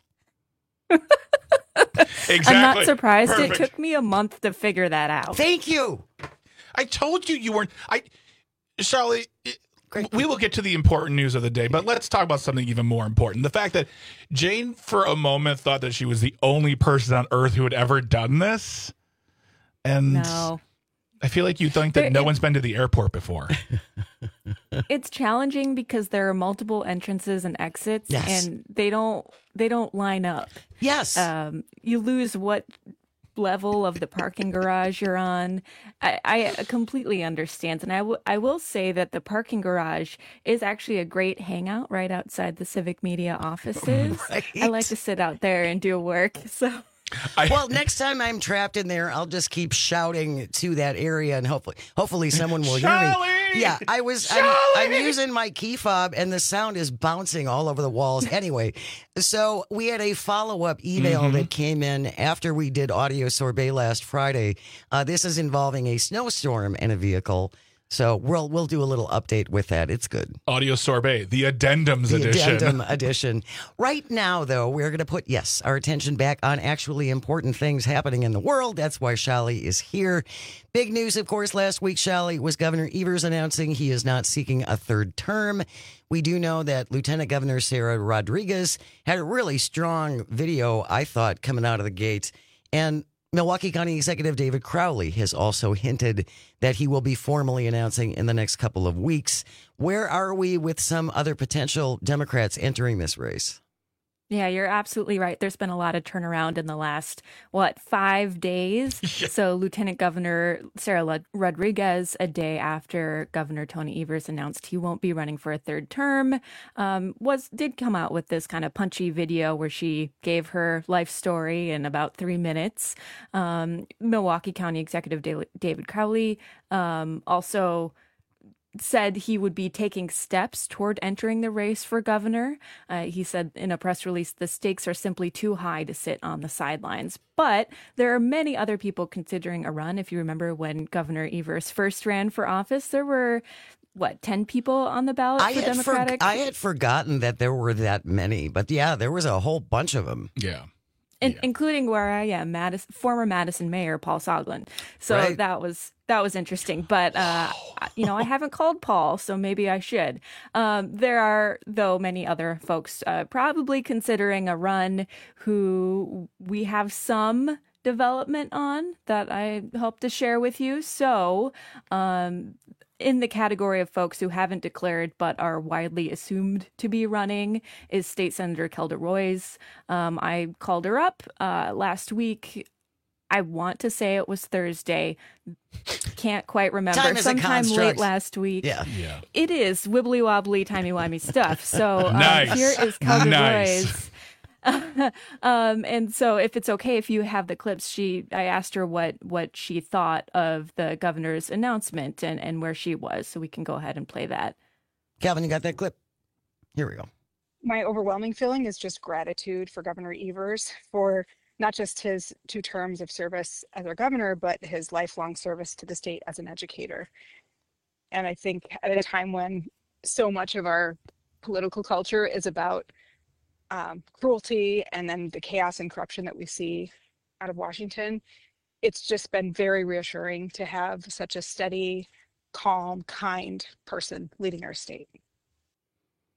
Exactly. I'm not surprised. Perfect. It took me a month to figure that out. Thank you. I told you you weren't. I, Shally, we will get to the important news of the day, but let's talk about something even more important. The fact that Jane, for a moment, thought that she was the only person on earth who had ever done this. And No. I feel like you think that There- no it- one's been to the airport before. It's challenging because there are multiple entrances and exits, Yes. and they don't they don't line up. Yes. Um, you lose what level of the parking garage you're on. I, I completely understand, and I, w- I will say that the parking garage is actually a great hangout right outside the Civic Media offices. Right. I like to sit out there and do work. So. Well, next time I'm trapped in there, I'll just keep shouting to that area, and hopefully, hopefully someone will hear Shally! me. Yeah, I was. I'm, I'm using my key fob, and the sound is bouncing all over the walls. Anyway, so we had a follow up email Mhm. that came in after we did Audio Sorbet last Friday. Uh, this is involving a snowstorm and a vehicle. So we'll we'll do a little update with that. It's good. Audio Sorbet, the addendums The edition. addendum edition. Right now, though, we're going to put, yes, our attention back on actually important things happening in the world. That's why Shally is here. Big news, of course, last week, Shally, was Governor Evers announcing he is not seeking a third term. We do know that Lieutenant Governor Sarah Rodriguez had a really strong video, I thought, coming out of the gate. And Milwaukee County Executive David Crowley has also hinted that he will be formally announcing in the next couple of weeks. Where are we with some other potential Democrats entering this race? Yeah, you're absolutely right. There's been a lot of turnaround in the last, what, five days? So Lieutenant Governor Sarah Lod- Rodriguez, a day after Governor Tony Evers announced he won't be running for a third term, um, was did come out with this kind of punchy video where she gave her life story in about three minutes. Um, Milwaukee County Executive Da- David Crowley um, also said he would be taking steps toward entering the race for governor. Uh, he said in a press release, the stakes are simply too high to sit on the sidelines. But there are many other people considering a run. If you remember when Governor Evers first ran for office, there were, what, ten people on the ballot I for had, Democratic? for, I had forgotten that there were that many, but yeah, there was a whole bunch of them. Yeah. In, including where I am, Madison, former Madison Mayor Paul Soglin. So Right. that was that was interesting. But uh, you know, I haven't called Paul, so maybe I should. Um, there are, though, many other folks uh, probably considering a run who we have some development on that I hope to share with you. So. Um, In the category of folks who haven't declared but are widely assumed to be running is State Senator Kelda Roys. Um, I called her up uh, last week. I want to say it was Thursday. Can't quite remember. Time is a Sometime late construct. last week. Yeah. Yeah. It is wibbly wobbly, timey wimey stuff. So um, Nice. here is Kelda Nice. Roys. um, and so if it's okay, if you have the clips, she, I asked her what, what she thought of the governor's announcement and, and where she was. So we can go ahead and play that. Calvin, you got that clip? Here we go. My overwhelming feeling is just gratitude for Governor Evers for not just his two terms of service as our governor, but his lifelong service to the state as an educator. And I think at a time when so much of our political culture is about um, cruelty and then the chaos and corruption that we see out of Washington, it's just been very reassuring to have such a steady, calm, kind person leading our state.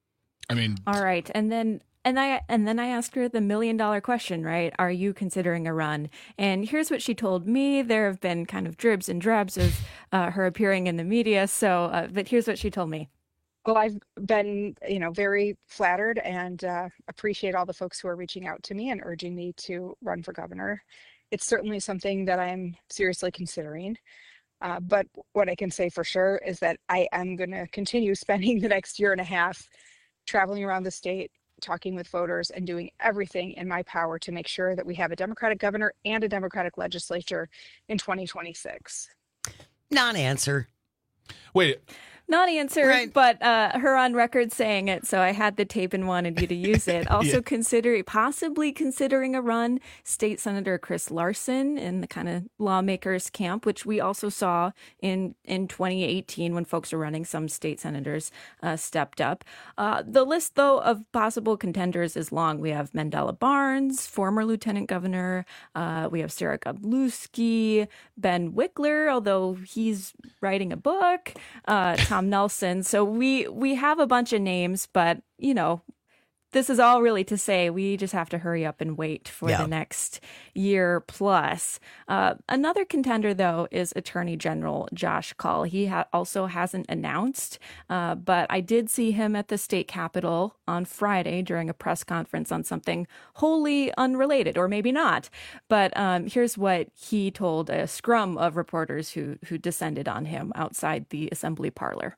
I mean, all right. And then and I and then I asked her the million dollar question, right? Are you considering a run? And here's what she told me. There have been kind of dribs and drabs of uh, her appearing in the media. So, uh, but here's what she told me. Well, I've been, you know, very flattered and uh, appreciate all the folks who are reaching out to me and urging me to run for governor. It's certainly something that I'm seriously considering. Uh, but what I can say for sure is that I am going to continue spending the next year and a half traveling around the state, talking with voters, and doing everything in my power to make sure that we have a Democratic governor and a Democratic legislature in twenty twenty-six. Non-answer. Wait. Not answer, right. but uh, her on record saying it, so I had the tape and wanted you to use it. Also yeah. consider possibly considering a run, State Senator Chris Larson in the kind of lawmakers camp, which we also saw in, in twenty eighteen when folks were running. Some state senators uh, stepped up. Uh, the list, though, of possible contenders is long. We have Mandela Barnes, former lieutenant governor. Uh, we have Sarah Godlewski, Ben Wickler, although he's writing a book. Uh, Tom Nelson. So we we have a bunch of names, but, you know, this is all really to say we just have to hurry up and wait for yeah. the next year plus. Uh, another contender, though, is Attorney General Josh Kaul. He ha- also hasn't announced, uh, but I did see him at the state capitol on Friday during a press conference on something wholly unrelated, or maybe not. But um, here's what he told a scrum of reporters who who descended on him outside the assembly parlor.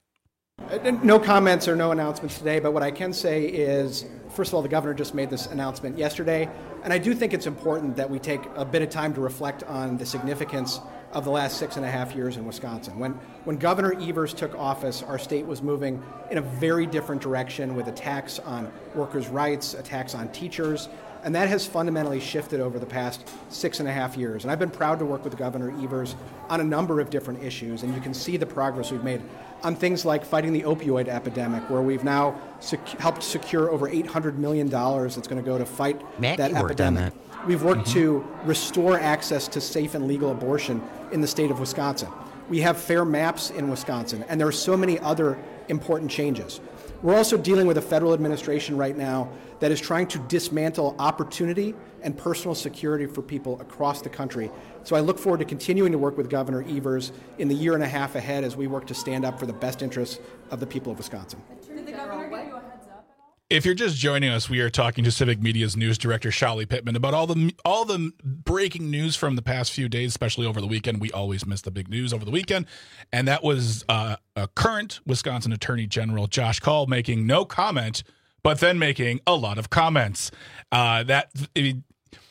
No comments or no announcements today, but what I can say is, first of all, the governor just made this announcement yesterday, and I do think it's important that we take a bit of time to reflect on the significance of the last six and a half years in Wisconsin. When when Governor Evers took office, our state was moving in a very different direction with attacks on workers' rights, attacks on teachers, and that has fundamentally shifted over the past six and a half years. And I've been proud to work with Governor Evers on a number of different issues, and you can see the progress we've made on things like fighting the opioid epidemic, where we've now sec- helped secure over eight hundred million dollars that's going to go to fight Matt, that epidemic. That. We've worked mm-hmm. to restore access to safe and legal abortion in the state of Wisconsin. We have fair maps in Wisconsin, and there are so many other important changes. We're also dealing with a federal administration right now that is trying to dismantle opportunity and personal security for people across the country. So I look forward to continuing to work with Governor Evers in the year and a half ahead as we work to stand up for the best interests of the people of Wisconsin. Did the governor give you a heads up? If you're just joining us, we are talking to Civic Media's news director, Shali Pittman, about all the all the breaking news from the past few days, especially over the weekend. We always miss the big news over the weekend. And that was uh, a current Wisconsin Attorney General, Josh Kaul, making no comment, but then making a lot of comments. Uh, that I mean,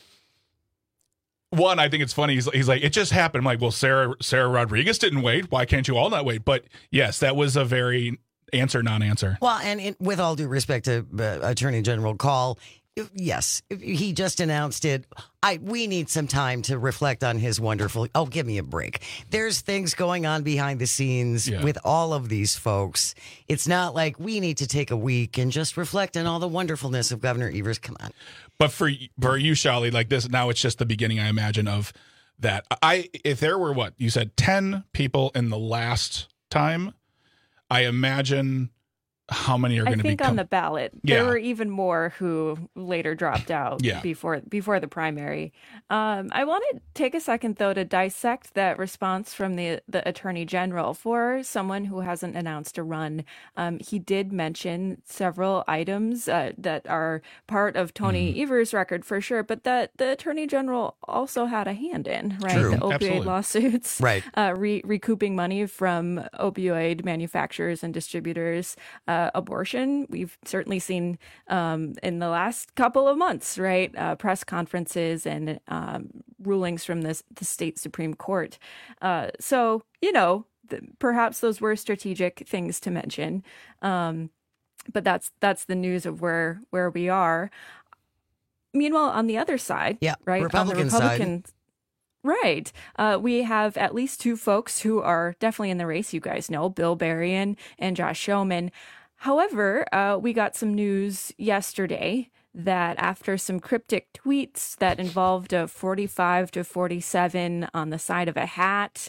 one, I think it's funny. He's, he's like, it just happened. I'm like, well, Sarah Sarah Rodriguez didn't wait. Why can't you all not wait? But yes, that was a very answer, non-answer. Well, and it, with all due respect to uh, Attorney General Kaul, yes, he just announced it. I we need some time to reflect on his wonderful. Oh, give me a break. There's things going on behind the scenes yeah. with all of these folks. It's not like we need to take a week and just reflect on all the wonderfulness of Governor Evers. Come on. But for for you, Shali, like this now, it's just the beginning. I imagine of that. I if there were what you said, ten people in the last time. I imagine how many are going to be. I think on the ballot. Yeah. There were even more who later dropped out yeah. before before the primary. Um, I want to take a second, though, to dissect that response from the, the Attorney General. For someone who hasn't announced a run, um, he did mention several items uh, that are part of Tony mm. Evers' record for sure, but that the Attorney General also had a hand in, right? True. The opioid Absolutely. lawsuits, right? Uh, re- recouping money from opioid manufacturers and distributors. Uh, Uh, abortion, we've certainly seen um, in the last couple of months, right? Uh, press conferences and um, rulings from this, the state Supreme Court. Uh, so, you know, th- perhaps those were strategic things to mention. Um, but that's that's the news of where where we are. Meanwhile, on the other side, yeah, right, Republican on the Republican side. Right. Uh, we have at least two folks who are definitely in the race, you guys know, Bill Berrien and Josh Schoeman. However, uh, we got some news yesterday that after some cryptic tweets that involved a forty-five to forty-seven on the side of a hat,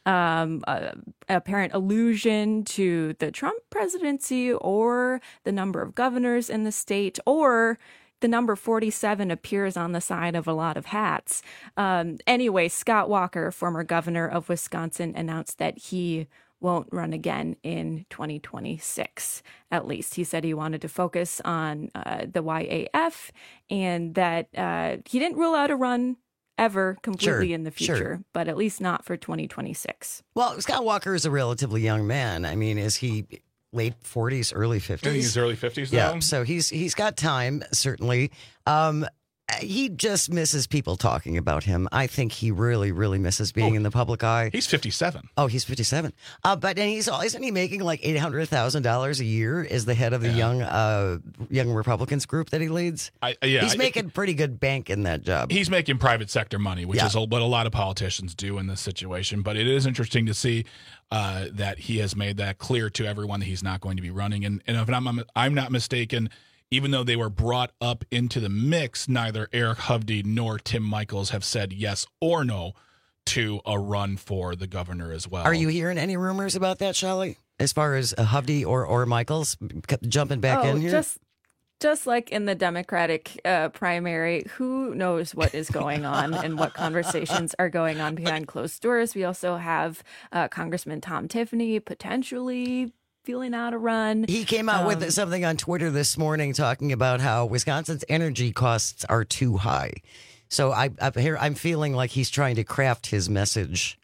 um, a, apparent allusion to the Trump presidency or the number of governors in the state, or the number forty-seven appears on the side of a lot of hats. Um, anyway, Scott Walker, former governor of Wisconsin, announced that he won't run again in twenty twenty-six, at least. He said he wanted to focus on uh, the Y A F and that uh, he didn't rule out a run ever completely Sure, in the future, sure. but at least not for twenty twenty-six. Well, Scott Walker is a relatively young man. I mean, is he late forties, early fifties? I think he's early fifties Yeah, now. so he's he's got time, certainly. Um, he just misses people talking about him. I think he really, really misses being Oh, in the public eye. He's fifty-seven. Oh, he's fifty-seven. Uh, but and he's isn't he making like eight hundred thousand dollars a year as the head of the Yeah. young uh, young Republicans group that he leads? I, yeah, he's I- making pretty good bank in that job. He's making private sector money, which Yeah. is what a lot of politicians do in this situation. But it is interesting to see uh, that he has made that clear to everyone that he's not going to be running. And, and if I'm, I'm not mistaken, even though they were brought up into the mix, neither Eric Hovde nor Tim Michels have said yes or no to a run for the governor as well. Are you hearing any rumors about that, Shelley? As far as uh, Hovde or or Michaels jumping back oh, in here? just just like in the Democratic uh, primary, who knows what is going on and what conversations are going on behind closed doors. We also have uh, Congressman Tom Tiffany potentially feeling out a run. He came out Um, with something on Twitter this morning talking about how Wisconsin's energy costs are too high. So I, I here I'm feeling like he's trying to craft his message.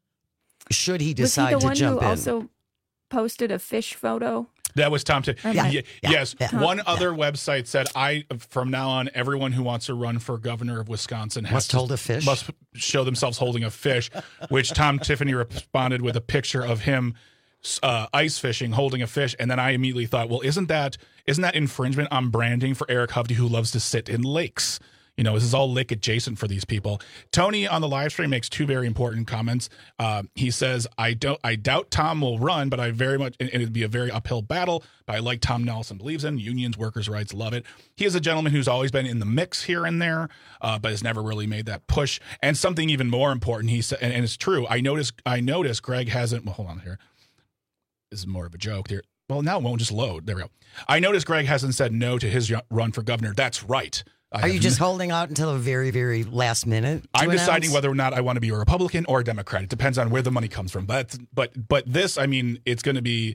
Should he Was he decide the to one jump who in? also posted a fish photo? That was Tom Tiffany. Yeah. Ye- Yeah. Yes. Yeah. One other website said, "I from now on, everyone who wants to run for governor of Wisconsin has Must to, hold a fish? Must show themselves holding a fish." Which Tom Tiffany responded with a picture of him uh, ice fishing, holding a fish, and then I immediately thought, "Well, isn't that isn't that infringement on branding for Eric Hovde, who loves to sit in lakes?" You know, this is all lake adjacent for these people. Tony on the live stream makes two very important comments. Uh, he says, I don't, I doubt Tom will run, but I very much, and it'd be a very uphill battle, but I like Tom Nelson believes in unions, workers' rights, love it. He is a gentleman who's always been in the mix here and there, uh, but has never really made that push. And something even more important, he said, and, and it's true. I noticed, I noticed Greg hasn't, well, hold on here. This is more of a joke here. Well, now it won't just load. There we go. I noticed Greg hasn't said no to his run for governor. That's right. I Are you have just n- holding out until the very, very last minute? to I'm deciding announce? whether or not I want to be a Republican or a Democrat. It depends on where the money comes from. But but but this, I mean, it's going to be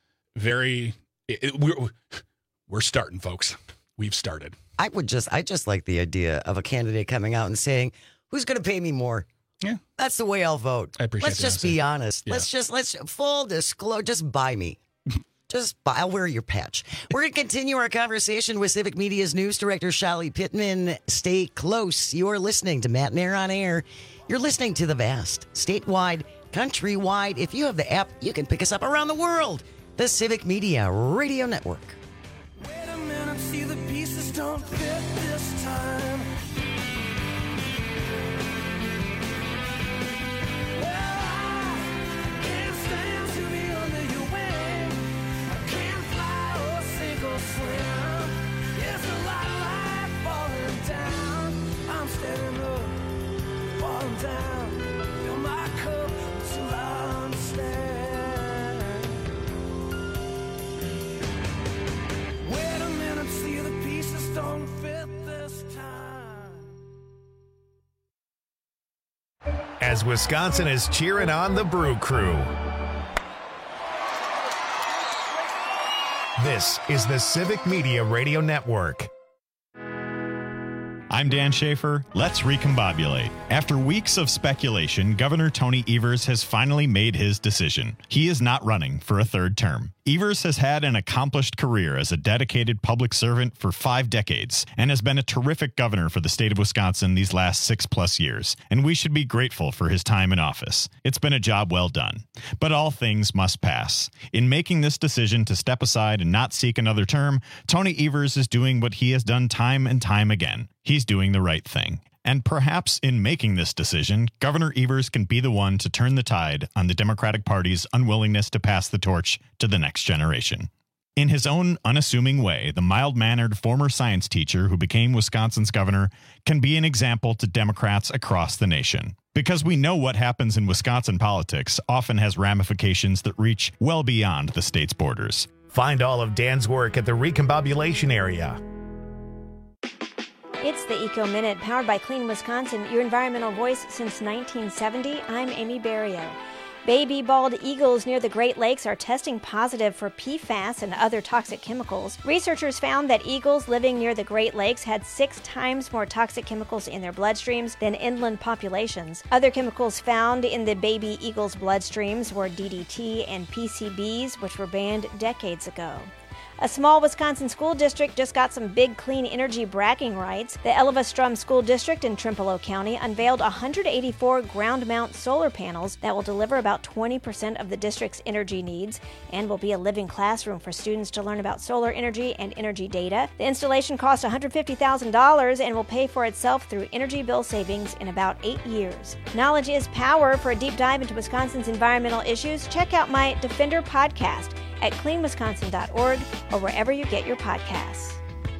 very. It, it, we're we're starting, folks. We've started. I would just, I just like the idea of a candidate coming out and saying, "Who's going to pay me more?" Yeah, that's the way I'll vote. I appreciate Let's the just honesty. be honest. Yeah. Let's just let's full disclosure. Just buy me. Just buy, I'll wear your patch. We're going to continue our conversation with Civic Media's news director, Shally Pittman. Stay close. You're listening to Matt and Air on Air. You're listening to the vast, statewide, countrywide. If you have the app, you can pick us up around the world. The Civic Media Radio Network. Wait a minute, see the pieces don't fit this time. Well, I can't stand to be under your wing. I can't fly or sink or swim. It's a lot like falling down. I'm standing up, falling down. Fill my cup till I understand. Wait a minute, see the pieces don't fit this time. As Wisconsin is cheering on the Brew Crew. This is the Civic Media Radio Network. I'm Dan Schaefer. Let's recombobulate. After weeks of speculation, Governor Tony Evers has finally made his decision. He is not running for a third term. Evers has had an accomplished career as a dedicated public servant for five decades and has been a terrific governor for the state of Wisconsin these last six plus years, and we should be grateful for his time in office. It's been a job well done. But all things must pass. In making this decision to step aside and not seek another term, Tony Evers is doing what he has done time and time again. He's doing the right thing. And perhaps in making this decision, Governor Evers can be the one to turn the tide on the Democratic Party's unwillingness to pass the torch to the next generation. In his own unassuming way, the mild-mannered former science teacher who became Wisconsin's governor can be an example to Democrats across the nation. Because we know what happens in Wisconsin politics often has ramifications that reach well beyond the state's borders. Find all of Dan's work at the Recombobulation area. It's the Eco Minute, powered by Clean Wisconsin, your environmental voice since nineteen seventy. I'm Amy Barrio. Baby bald eagles near the Great Lakes are testing positive for P FAS and other toxic chemicals. Researchers found that eagles living near the Great Lakes had six times more toxic chemicals in their bloodstreams than inland populations. Other chemicals found in the baby eagles' bloodstreams were D D T and P C Bs, which were banned decades ago. A small Wisconsin school district just got some big clean energy bragging rights. The Elva-Strum School District in Trempealeau County unveiled one hundred eighty-four ground-mount solar panels that will deliver about twenty percent of the district's energy needs and will be a living classroom for students to learn about solar energy and energy data. The installation cost one hundred fifty thousand dollars and will pay for itself through energy bill savings in about eight years. Knowledge is power. For a deep dive into Wisconsin's environmental issues, check out my Defender podcast at clean wisconsin dot org or wherever you get your podcasts.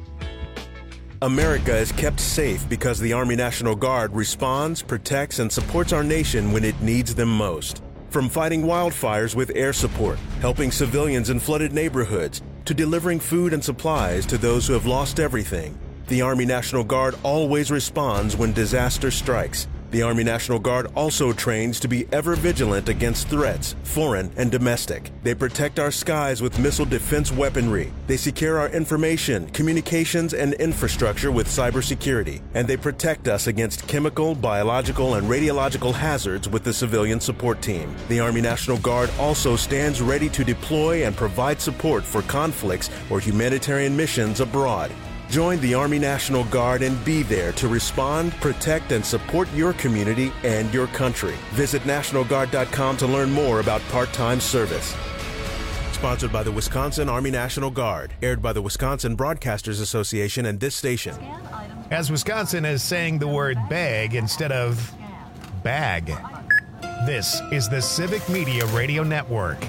America is kept safe because the Army National Guard responds, protects, and supports our nation when it needs them most. From fighting wildfires with air support, helping civilians in flooded neighborhoods, to delivering food and supplies to those who have lost everything, the Army National Guard always responds when disaster strikes. The Army National Guard also trains to be ever vigilant against threats, foreign and domestic. They protect our skies with missile defense weaponry. They secure our information, communications, and infrastructure with cybersecurity. And they protect us against chemical, biological, and radiological hazards with the civilian support team. The Army National Guard also stands ready to deploy and provide support for conflicts or humanitarian missions abroad. Join the Army National Guard and be there to respond, protect, and support your community and your country. Visit national guard dot com to learn more about part-time service. Sponsored by the Wisconsin Army National Guard. Aired by the Wisconsin Broadcasters Association and this station. As Wisconsin is saying the word bag instead of bag. This is the Civic Media Radio Network.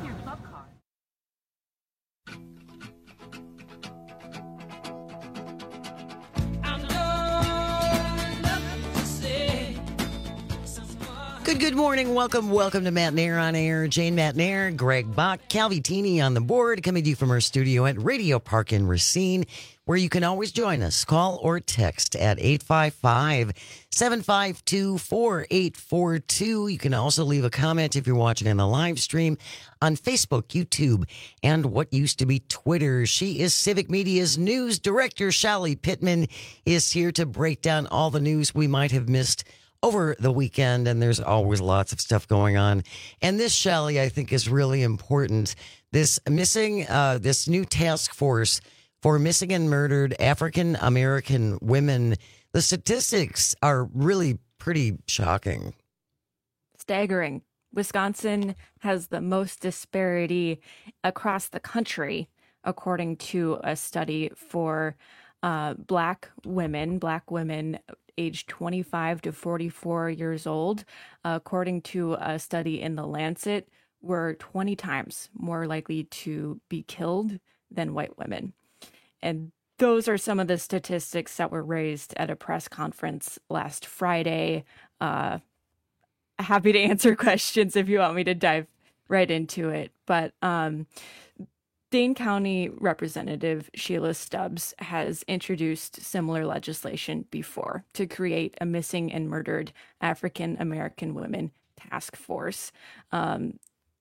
Good, good morning. Welcome, welcome to Matt Nair on Air. Jane Matt Nair, Greg Bach, Calvitini on the board, coming to you from our studio at Radio Park in Racine, where you can always join us. Call or text at eight five five, seven five two, four eight four two. You can also leave a comment if you're watching on the live stream on Facebook, YouTube, and what used to be Twitter. She is Civic Media's news director. Shelly Pittman is here to break down all the news we might have missed over the weekend, and there's always lots of stuff going on. And this, Shelly, I think is really important. This missing, uh, this new task force for missing and murdered African American women, the statistics are really pretty shocking. Staggering. Wisconsin has the most disparity across the country, according to a study for uh, Black women, Black women aged twenty-five to forty-four years old. Uh, according to a study in The Lancet, were twenty times more likely to be killed than white women. And those are some of the statistics that were raised at a press conference last Friday. Uh, happy to answer questions if you want me to dive right into it. But um, Dane County Representative Sheila Stubbs has introduced similar legislation before to create a missing and murdered African American women task force. Um,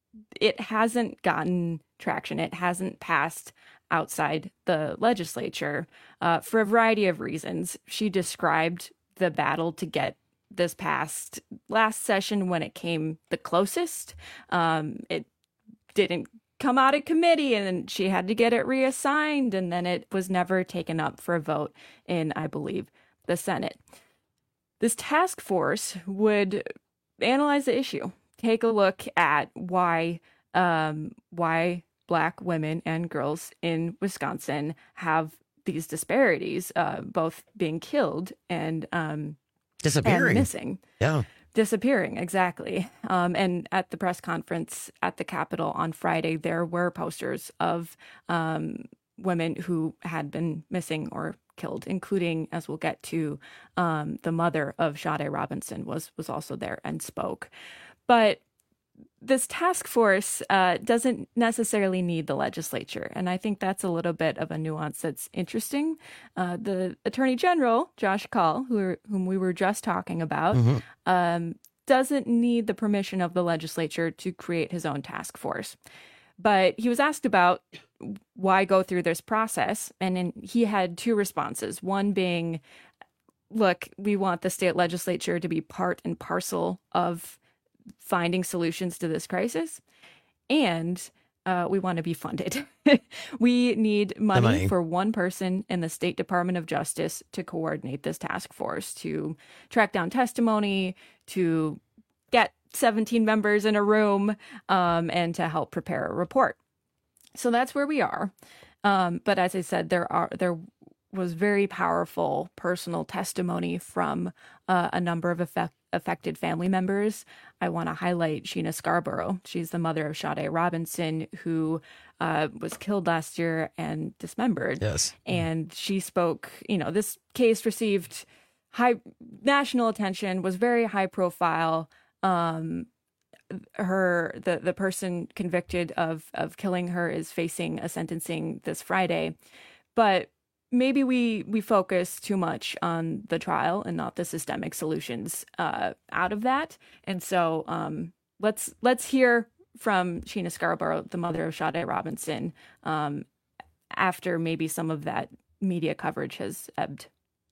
it hasn't gotten traction. It hasn't passed outside the legislature uh, for a variety of reasons. She described the battle to get this passed last session when it came the closest. Um, it didn't come out of committee, and then she had to get it reassigned, and then it was never taken up for a vote in, I believe, the Senate. This task force would analyze the issue, take a look at why um, why Black women and girls in Wisconsin have these disparities, uh, both being killed and um, disappearing, and missing. Yeah. Disappearing, exactly. Um, and at the press conference at the Capitol on Friday, there were posters of um, women who had been missing or killed, including, as we'll get to, um, the mother of Sade Robinson was was also there and spoke. But this task force uh, doesn't necessarily need the legislature, and I think that's a little bit of a nuance that's interesting. Uh, the Attorney General, Josh Kaul, who are, whom we were just talking about, Mm-hmm. um, doesn't need the permission of the legislature to create his own task force. But he was asked about why go through this process, and in, he had two responses. One being, look, we want the state legislature to be part and parcel of finding solutions to this crisis, and uh, we want to be funded. We need money, money for one person in the State Department of Justice to coordinate this task force, to track down testimony, to get seventeen members in a room, um, and to help prepare a report. So that's where we are. Um, but as I said, there are there was very powerful personal testimony from uh, a number of effect, affected family members. I want to highlight Sheena Scarborough. She's the mother of Sade Robinson, who uh, was killed last year and dismembered. Yes. And she spoke, you know, this case received high national attention, was very high profile. Um, her the the person convicted of of killing her is facing a sentencing this Friday, but maybe we we focus too much on the trial and not the systemic solutions uh, out of that. And so um, let's let's hear from Sheena Scarborough, the mother of Sade Robinson, um, after maybe some of that media coverage has ebbed.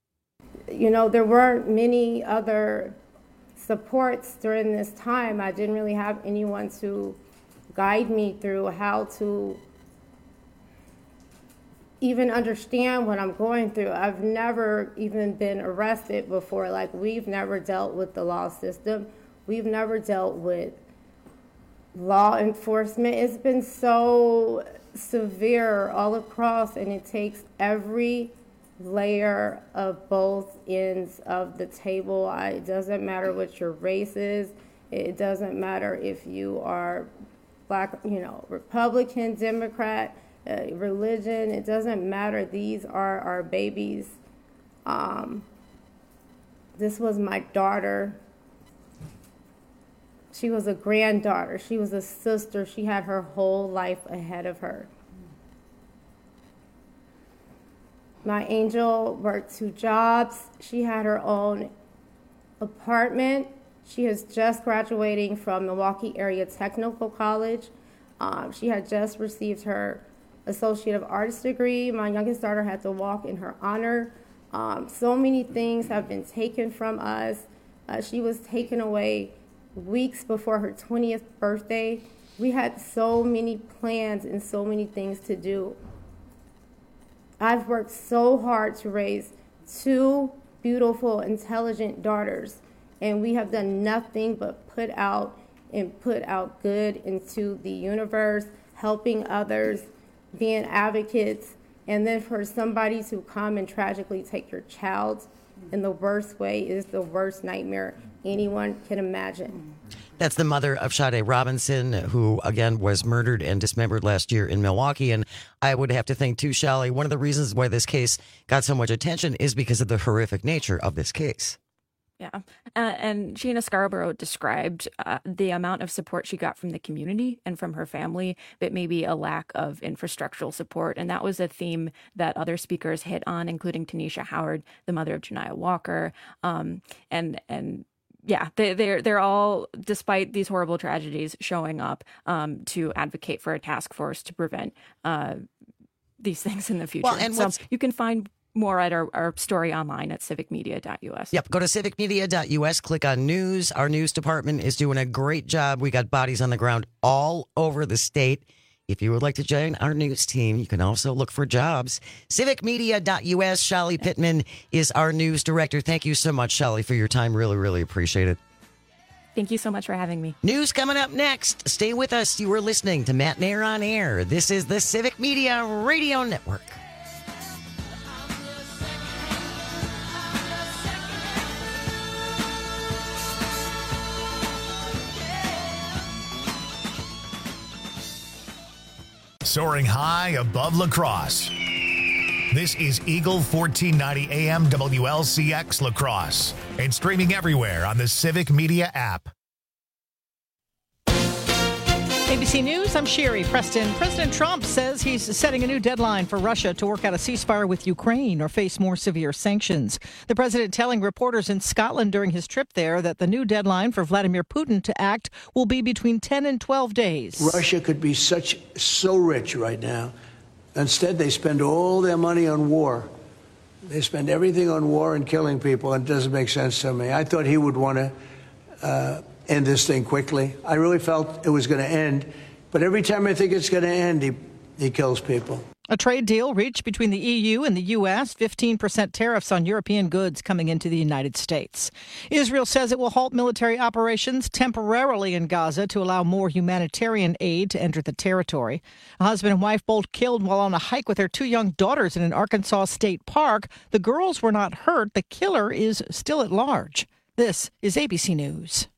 You know, there weren't many other supports during this time. I didn't really have anyone to guide me through how to even understand what I'm going through. I've never even been arrested before. Like, we've never dealt with the law system. We've never dealt with law enforcement. It's been so severe all across, and it takes every layer of both ends of the table. I, it doesn't matter what your race is. It doesn't matter if you are Black, you know, Republican, Democrat, uh, religion. It doesn't matter. These are our babies. Um, this was my daughter. She was a granddaughter. She was a sister. She had her whole life ahead of her. My angel worked two jobs. She had her own apartment. She is just graduating from Milwaukee Area Technical College. Um, she had just received her Associate of Arts degree. My youngest daughter had to walk in her honor. Um, so many things have been taken from us. Uh, she was taken away weeks before her twentieth birthday. We had so many plans and so many things to do. I've worked so hard to raise two beautiful, intelligent daughters, and we have done nothing but put out and put out good into the universe, helping others, being advocates, and then for somebody to come and tragically take your child in the worst way is the worst nightmare anyone can imagine. That's the mother of Sade Robinson, who, again, was murdered and dismembered last year in Milwaukee. And I would have to think, too, Shelly, one of the reasons why this case got so much attention is because of the horrific nature of this case. Yeah. Uh, and Sheena Scarborough described uh, the amount of support she got from the community and from her family, but maybe a lack of infrastructural support. And that was a theme that other speakers hit on, including Tanisha Howard, the mother of Janiyah Walker. Um, and, and, Yeah, they, they're they're all, despite these horrible tragedies, showing up um, to advocate for a task force to prevent uh, these things in the future. Well, and so what's- you can find more at our, our story online at civic media dot u s. Yep, go to civic media dot u s, click on news. Our news department is doing a great job. We got bodies on the ground all over the state. If you would like to join our news team, you can also look for jobs. civic media dot u s. Shelly Pittman is our news director. Thank you so much, Shelly, for your time. Really, really appreciate it. Thank you so much for having me. News coming up next. Stay with us. You are listening to Matt Nair on Air. This is the Civic Media Radio Network. soaring high above La Crosse. This is Eagle fourteen ninety A M W L C X La Crosse and streaming everywhere on the Civic Media app. A B C News, I'm Sherry Preston. President Trump says he's setting a new deadline for Russia to work out a ceasefire with Ukraine or face more severe sanctions. The president telling reporters in Scotland during his trip there that the new deadline for Vladimir Putin to act will be between ten and twelve days. Russia could be such so rich right now. Instead, they spend all their money on war. They spend everything on war and killing people, and it doesn't make sense to me. I thought he would want to uh, end this thing quickly. I really felt it was going to end, but every time I think it's going to end, he, he kills people. A trade deal reached between the E U and the U S, fifteen percent tariffs on European goods coming into the United States. Israel says it will halt military operations temporarily in Gaza to allow more humanitarian aid to enter the territory. A husband and wife both killed while on a hike with their two young daughters in an Arkansas state park. The girls were not hurt. The killer is still at large. This is A B C News.